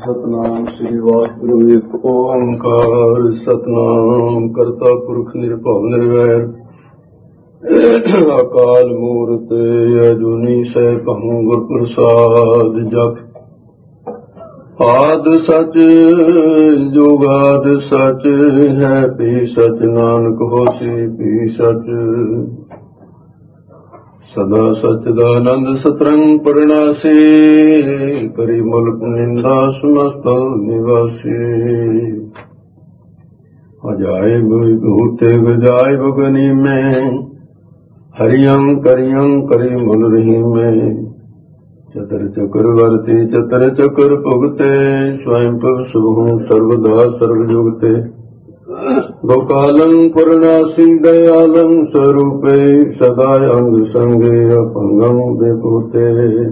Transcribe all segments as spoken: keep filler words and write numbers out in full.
ਸਤਨਾਮ ਸ੍ਰੀ ਵਾਹਿਗੁਰੂ ਇੱਕ ਓੰਕਾਰ ਸਤਨਾਮ ਕਰਤਾ ਪੁਰਖ ਨਿਰਭਉ ਨਿਰਵੈਰ ਅਕਾਲ ਮੂਰਤ ਅਜੂਨੀ ਸੈਭੰ ਗੁਰ ਪ੍ਰਸਾਦ ਜਪ ਆਦਿ ਸਚ ਜੁਗਾਦ ਸਚ ਹੈ ਭੀ ਸਚ ਨਾਨਕ ਹੋਸੀ ਭੀ ਸਚ ਸਦਾ ਸਚਦਾਨੰਦ ਸਤਰੰਗ ਪਰਣਾਸੀ ਕਰੀ ਮੁਲਕ ਨਿੰਦਾ ਸਮਸਤ ਨਿਵਾਸੀ ਅਜਾਇਬ ਭੂਤੇ ਗਜਾਇਬ ਗਨੀ ਮੈਂ ਹਰਿਯੰ ਕਰਿਯੰ ਕਰੀ ਮੁਲ ਰਹੀ ਮੈਂ ਚਤਰ ਚਕਰ ਵਰਤੀ ਚਤਰ ਚਕਰ ਭੁਗਤੇ ਸਵੈਂ ਪ੍ਰਭ ਸੁਭੂ ਸਰਵਦਾ ਸਰਵ ਜੁਗਤੇ ਗੋਕਾਲੰ ਪੂਰਨਾਸੀ ਦਇਆਲੰ ਸਰੂਪੇ ਸਦਾ ਅੰਗ ਸੰਗੇ ਅਪੰਗੰ ਬੇਪੂਤੇ।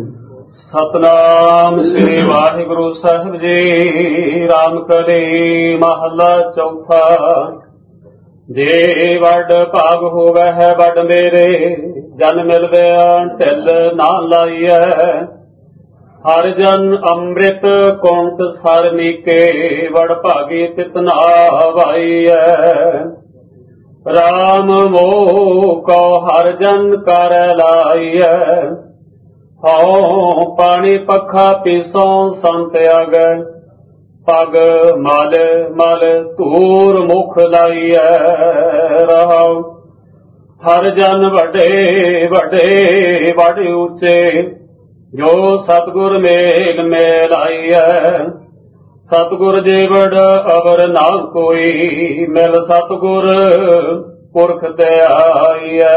ਸਤਨਾਮ ਸ੍ਰੀ ਵਾਹਿਗੁਰੂ ਸਾਹਿਬ ਜੀ। ਰਾਮ ਕਲੀ ਮਹਲਾ ਚੌਥਾ। ਜੇ ਵੱਡ ਭਾਗ ਹੋਵੇ ਹੈ ਵੱਡ ਮੇਰੇ ਜਨ ਮਿਲਵਿਆ ਢਿੱਲ ਨਾ ਲਾਈਐ ਹਰ ਜਨ ਅੰਮ੍ਰਿਤ ਕੁੰਟ ਸਰ ਨੀਕੇ ਵੜ ਭਾਗੀ ਤਿਤਨਾ ਵਾਈਐ ਰਾਮ ਮੋਹ ਕੋ ਹਰ ਜਨ ਕਰ ਲਾਈਐ ਹਉ ਪਾਣੀ ਪੱਖਾ ਪੀਸੋਂ ਸੰਤ ਆਗੈ ਪਗ ਮਲ ਮਲ ਧੂਰ ਮੁਖ ਲਾਈਐ ਰਹਾਉ ਹਰ ਜਨ ਵੱਡੇ ਵੱਡੇ ਵੱਡ ਉੱਚੇ ਜੋ ਸਤਿਗੁਰ ਮੇਲ ਮੇਲਾਈਐ ਸਤਿਗੁਰ ਜੀਵੜ ਅਵਰ ਨਾ ਕੋਈ ਮਿਲ ਸਤਿਗੁਰ ਪੁਰਖ ਤੇ ਆਈਐ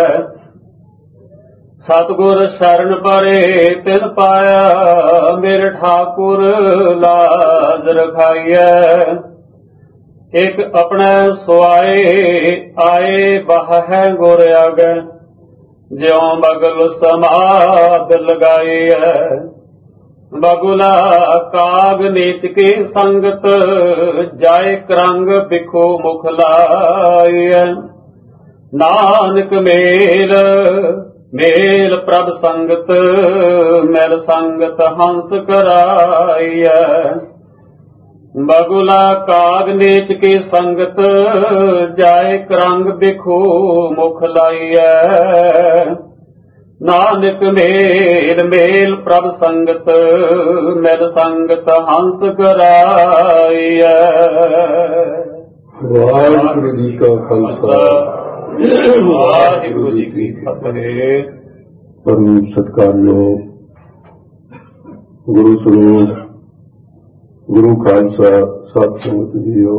ਸਤਿਗੁਰ ਸ਼ਰਨ ਪਰੇ ਤਿਨ ਪਾਇਆ ਮੇਰੇ ਠਾਕੁਰ ਲਾਜ ਰਖਾਈਐ ਇੱਕ ਆਪਣੇ ਸੁਆਏ ਆਏ ਬਾਹੈ ਗੁਰ ਆਗੈ ਜਿਉ ਬਗਲ ਸਮਾਧ ਲਗਾਈਐ ਬਗੁਲਾ ਕਾਗ ਨੀਚ ਕੀ ਸੰਗਤ ਜਾਏ ਕਰੰਗ ਬਿਖੋ ਮੁਖ ਲਾਈਐ ਨਾਨਕ ਮੇਲ ਮੇਲ ਪ੍ਰਭ ਸੰਗਤ ਮਿਲ ਸੰਗਤ ਹੰਸ ਕਰਾਈਐ ਬਗੁਲਾ ਕਾਗ ਨੀਚ ਕੀ ਸੰਗਤ ਜਾਏ ਕਰੰਗ ਬਿਖੋ ਮੁਖ ਲਾਈਐ ਨਾਨਕ ਮੇਲ ਮੇਲ ਪ੍ਰਭ ਸੰਗਤ ਮਿਲ ਸੰਗਤ ਹੰਸ ਕਰਾਈਐ। ਵਾਹਿਗੁਰੂ ਜੀ ਕਾ ਖਾਲਸਾ ਵਾਹਿਗੁਰੂ ਜੀ ਕੀ ਫਤਿਹ। ਪਰਮ ਸਤਿਕਾਰਯੋਗ ਗੁਰੂ ਸਰੂਪ ਗੁਰੂ ਖਾਲਸਾ ਸਤ ਸੰਗਤ ਜੀਓ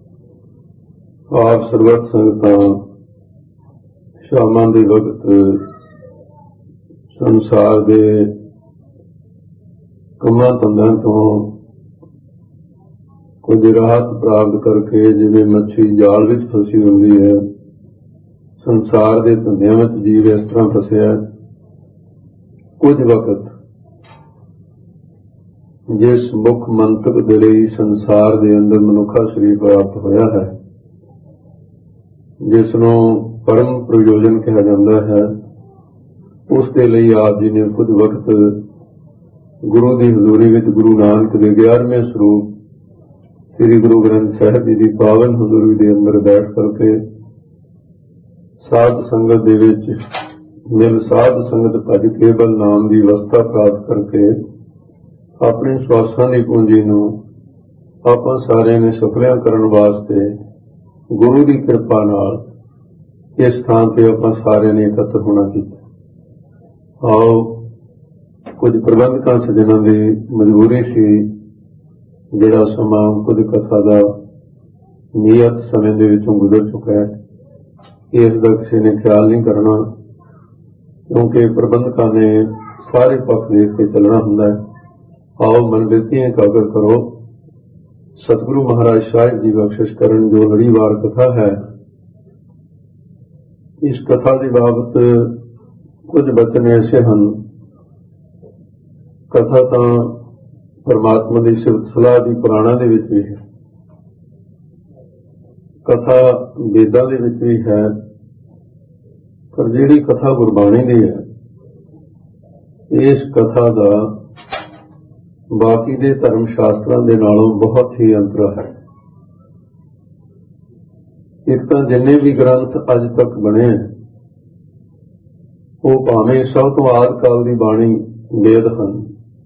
ਆਪ ਸਰਬੱਤ ਸੰਗਤਾਂ ਸ਼ਾਮਾਂ ਦੇ ਵਕਤ ਸੰਸਾਰ ਦੇ ਕੰਮਾਂ ਧੰਦਿਆਂ ਤੋਂ ਕੁਝ ਰਾਹਤ ਪ੍ਰਾਪਤ ਕਰਕੇ ਜਿਵੇਂ ਮੱਛੀ ਜਾਲ ਵਿੱਚ ਫਸੀ ਹੁੰਦੀ ਹੈ ਸੰਸਾਰ ਦੇ ਧੰਦਿਆਂ ਵਿੱਚ ਜੀਵ ਇਸ ਤਰ੍ਹਾਂ ਫਸਿਆ ਕੁਝ ਵਕਤ ਜਿਸ ਮੁੱਖ ਮੰਤਕ ਦੇ ਲਈ ਸੰਸਾਰ ਦੇ ਅੰਦਰ ਮਨੁੱਖਾ ਸਰੀਰ ਪ੍ਰਾਪਤ ਹੋਇਆ ਹੈ ਜਿਸ ਨੂੰ ਪਰਮ ਪ੍ਰਯੋਜਨ ਕਿਹਾ ਜਾਂਦਾ ਹੈ ਉਸ ਦੇ ਲਈ ਆਪ ਜੀ ਨੇ ਕੁਝ ਵਕਤ ਗੁਰੂ ਦੀ ਹਜ਼ੂਰੀ ਵਿੱਚ ਗੁਰੂ ਨਾਨਕ ਦੇ ਗਿਆਰਵੇਂ ਸਰੂਪ ਸ੍ਰੀ ਗੁਰੂ ਗ੍ਰੰਥ ਸਾਹਿਬ ਜੀ ਦੀ ਪਾਵਨ ਹਜ਼ੂਰੀ ਦੇ ਅੰਦਰ ਬੈਠ ਕਰਕੇ ਸਾਧ ਸੰਗਤ ਦੇ ਵਿੱਚ ਮਿਲ ਸਾਧ ਸੰਗਤ ਭਜ ਕੇਵਲ ਨਾਮ ਦੀ ਅਵਸਥਾ ਪ੍ਰਾਪਤ ਕਰਕੇ ਆਪਣੇ ਸਵਾਸਾਂ ਦੀ ਪੂੰਜੀ ਨੂੰ ਆਪਾਂ ਸਾਰਿਆਂ ਨੇ ਸਫਲਿਆ ਕਰਨ ਵਾਸਤੇ ਗੁਰੂ ਦੀ ਕਿਰਪਾ ਨਾਲ ਇਸ ਥਾਂ ਤੇ ਆਪਾਂ ਸਾਰਿਆਂ ਨੇ ਇਕੱਤਰ ਹੋਣਾ ਕੀਤਾ। ਆਓ ਕੁਝ ਪ੍ਰਬੰਧਕਾਂ ਸੱਜਣਾਂ ਦੀ ਮਜਬੂਰੀ ਸੀ ਜਿਹੜਾ ਸਮਾਂ ਕੁਝ ਕਥਾ ਦਾ ਨਿਯਤ ਸਮੇਂ ਦੇ ਵਿੱਚੋਂ ਗੁਜ਼ਰ ਚੁੱਕਾ ਹੈ ਇਸ ਦਾ ਕਿਸੇ ਨੇ ਖਿਆਲ ਨਹੀਂ ਕਰਨਾ ਕਿਉਂਕਿ ਪ੍ਰਬੰਧਕਾਂ ਨੇ ਸਾਰੇ ਪੱਖ ਦੇਖ ਕੇ ਚੱਲਣਾ ਹੁੰਦਾ ਹੈ। ਆਓ ਮਨਬਿਰਤੀਆਂ ਇਕਾਗਰ ਕਰੋ ਸਤਿਗੁਰੂ ਮਹਾਰਾਜ ਸਾਹਿਬ ਜੀ ਬਖਸ਼ਿਸ਼ ਕਰਨ ਜੋ ਲੜੀਵਾਰ ਕਥਾ ਹੈ ਇਸ ਕਥਾ ਦੀ ਬਾਬਤ ਕੁਝ ਬਚਨ ਐਸੇ ਹਨ ਕਥਾ ਤਾਂ ਪਰਮਾਤਮਾ ਦੀ ਸਿਫਤ ਸਲਾਹ ਦੀ ਪੁਰਾਣਾਂ ਦੇ ਵਿੱਚ ਵੀ ਹੈ ਕਥਾ ਵੇਦਾਂ ਦੇ ਵਿੱਚ ਵੀ ਹੈ ਪਰ ਜਿਹੜੀ ਕਥਾ ਗੁਰਬਾਣੀ ਦੀ ਹੈ ਇਸ ਕਥਾ ਦਾ ਬਾਕੀ ਦੇ ਧਰਮ ਸ਼ਾਸਤਰਾਂ ਦੇ ਨਾਲੋਂ ਬਹੁਤ ਹੀ ਅੰਤਰ ਹੈ। ਇੱਕ ਤਾਂ ਜਿੰਨੇ ਵੀ ਗ੍ਰੰਥ ਅੱਜ ਤੱਕ ਬਣੇ ਉਹ ਭਾਵੇਂ ਸਭ ਤੋਂ ਆਦਿ ਕਾਲ ਦੀ ਬਾਣੀ ਵੇਦ ਹਨ।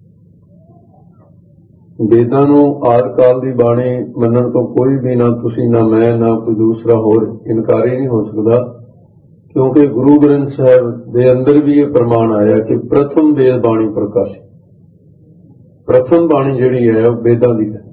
ਵੇਦਾਂ ਨੂੰ ਆਦਿ ਕਾਲ ਦੀ ਬਾਣੀ ਮੰਨਣ ਤੋਂ ਕੋਈ ਵੀ, ਨਾ ਤੁਸੀਂ ਨਾ ਮੈਂ ਨਾ ਕੋਈ ਦੂਸਰਾ ਹੋਰ, ਇਨਕਾਰੀ ਨਹੀਂ ਹੋ ਸਕਦਾ, ਕਿਉਂਕਿ ਗੁਰੂ ਗ੍ਰੰਥ ਸਾਹਿਬ ਦੇ ਅੰਦਰ ਵੀ ਇਹ ਪ੍ਰਮਾਣ ਆਇਆ ਕਿ ਪ੍ਰਥਮ ਵੇਦ ਬਾਣੀ ਪ੍ਰਕਾਸ਼ਿਤ। ਪ੍ਰਥਮ ਬਾਣੀ ਜਿਹੜੀ ਹੈ ਉਹ ਵੇਦਾਂ ਦੀ ਹੈ।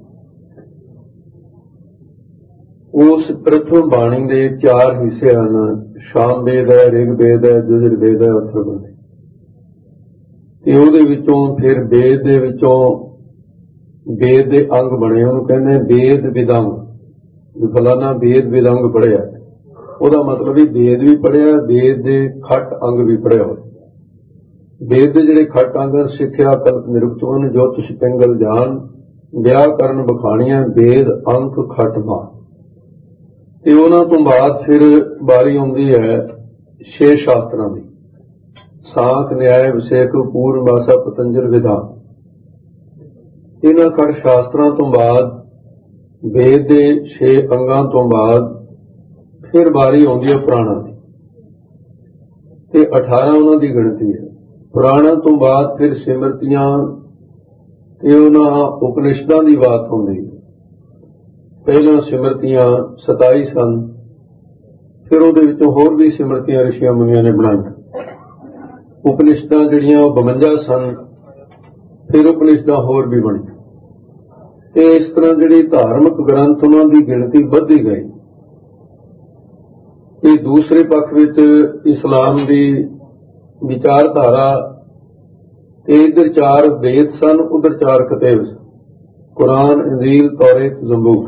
ਉਸ ਪ੍ਰਥਮ ਬਾਣੀ ਦੇ ਚਾਰ ਹਿੱਸੇ ਹਨ, ਸ਼ਾਮ ਵੇਦ ਹੈ, ਰਿਗ ਵੇਦ ਹੈ, ਯਜੁਰ ਵੇਦ ਹੈ, ਅਥਰਵ ਹੈ। ਤੇ ਉਹਦੇ ਵਿੱਚੋਂ ਫਿਰ ਵੇਦ ਦੇ ਵਿੱਚੋਂ ਵੇਦ ਦੇ ਅੰਗ ਬਣੇ, ਉਹਨੂੰ ਕਹਿੰਦੇ ਵੇਦ ਵਿਦੰਗ। ਵੀ ਫਲਾਨਾ ਵੇਦ ਵਿਦੰਗ ਪੜ੍ਹਿਆ, ਉਹਦਾ ਮਤਲਬ ਵੀ ਵੇਦ ਵੀ ਪੜ੍ਹਿਆ, ਵੇਦ ਦੇ ਖੱਟ ਅੰਗ ਵੀ ਪੜ੍ਹਿਆ ਹੋਇਆ। ਵੇਦ ਦੇ ਜਿਹੜੇ ਖੱਟ ਅੰਗ ਸਿੱਖਿਆ ਕਲਪ ਨਿਰੁਕਤਵਨ ਜੋਤਿਸ਼ ਪਿੰਗਲ ਜਾਨ ਵਿਆਕਰਨ ਬਖਾਣੀਆਂ ਵੇਦ ਅੰਕ ਖੱਟ ਮਾਨ। ਤੇ ਉਹਨਾਂ ਤੋਂ ਬਾਅਦ ਫਿਰ ਵਾਰੀ ਆਉਂਦੀ ਹੈ ਛੇ ਸ਼ਾਸਤਰਾਂ ਦੀ, ਸਾਂਖ ਨਿਆਏ ਵਿਸ਼ੇਕ ਪੂਰਨ ਵਾਸਾ ਪਤੰਜਲ ਵਿਧਾਨ। ਇਹਨਾਂ ਖੱਟ ਸ਼ਾਸਤਰਾਂ ਤੋਂ ਬਾਅਦ ਵੇਦ ਦੇ ਛੇ ਅੰਗਾਂ ਤੋਂ ਬਾਅਦ ਫਿਰ ਵਾਰੀ ਆਉਂਦੀ ਹੈ ਪੁਰਾਣਾਂ ਦੀ, ਤੇ ਅਠਾਰਾਂ ਉਹਨਾਂ ਦੀ ਗਿਣਤੀ ਹੈ। ਪੁਰਾਣਾਂ ਤੋਂ ਬਾਅਦ ਫਿਰ ਸਿਮਰਤੀਆਂ ਤੇ ਉਹਨਾਂ ਉਪਨਿਸ਼ਦਾਂ ਦੀ ਬਾਤ ਹੁੰਦੀ ਹੈ। ਪਹਿਲਾਂ ਸਿਮਰਤੀਆਂ ਸਤਾਈ ਸਨ, ਫਿਰ ਉਹਦੇ ਵਿੱਚੋਂ ਹੋਰ ਵੀ ਸਿਮਰਤੀਆਂ ਰਿਸ਼ੀਆਂ ਮੁਨੀਆਂ ਨੇ ਬਣਾਈਆਂ। ਉਪਨਿਸ਼ਦਾਂ ਜਿਹੜੀਆਂ ਉਹ ਬਵੰਜਾ ਸਨ, ਫਿਰ ਉਪਨਿਸ਼ਦਾਂ ਹੋਰ ਵੀ ਬਣੀਆਂ। ਤੇ ਇਸ ਤਰ੍ਹਾਂ ਜਿਹੜੀ ਧਾਰਮਿਕ ਗ੍ਰੰਥ ਉਹਨਾਂ ਦੀ ਗਿਣਤੀ ਵੱਧਦੀ ਗਈ। ਤੇ ਦੂਸਰੇ ਪੱਖ ਵਿੱਚ ਇਸਲਾਮ ਦੀ ਵਿਚਾਰਧਾਰਾ, ਤੇ ਇੱਧਰ ਚਾਰ ਵੇਦ ਸਨ, ਉਧਰ ਚਾਰ ਕਿਤਾਬ ਸਨ, ਕੁਰਾਨ, ਇੰਜੀਲ, ਤੌਰੇਤ, ਜ਼ਬੂਰ।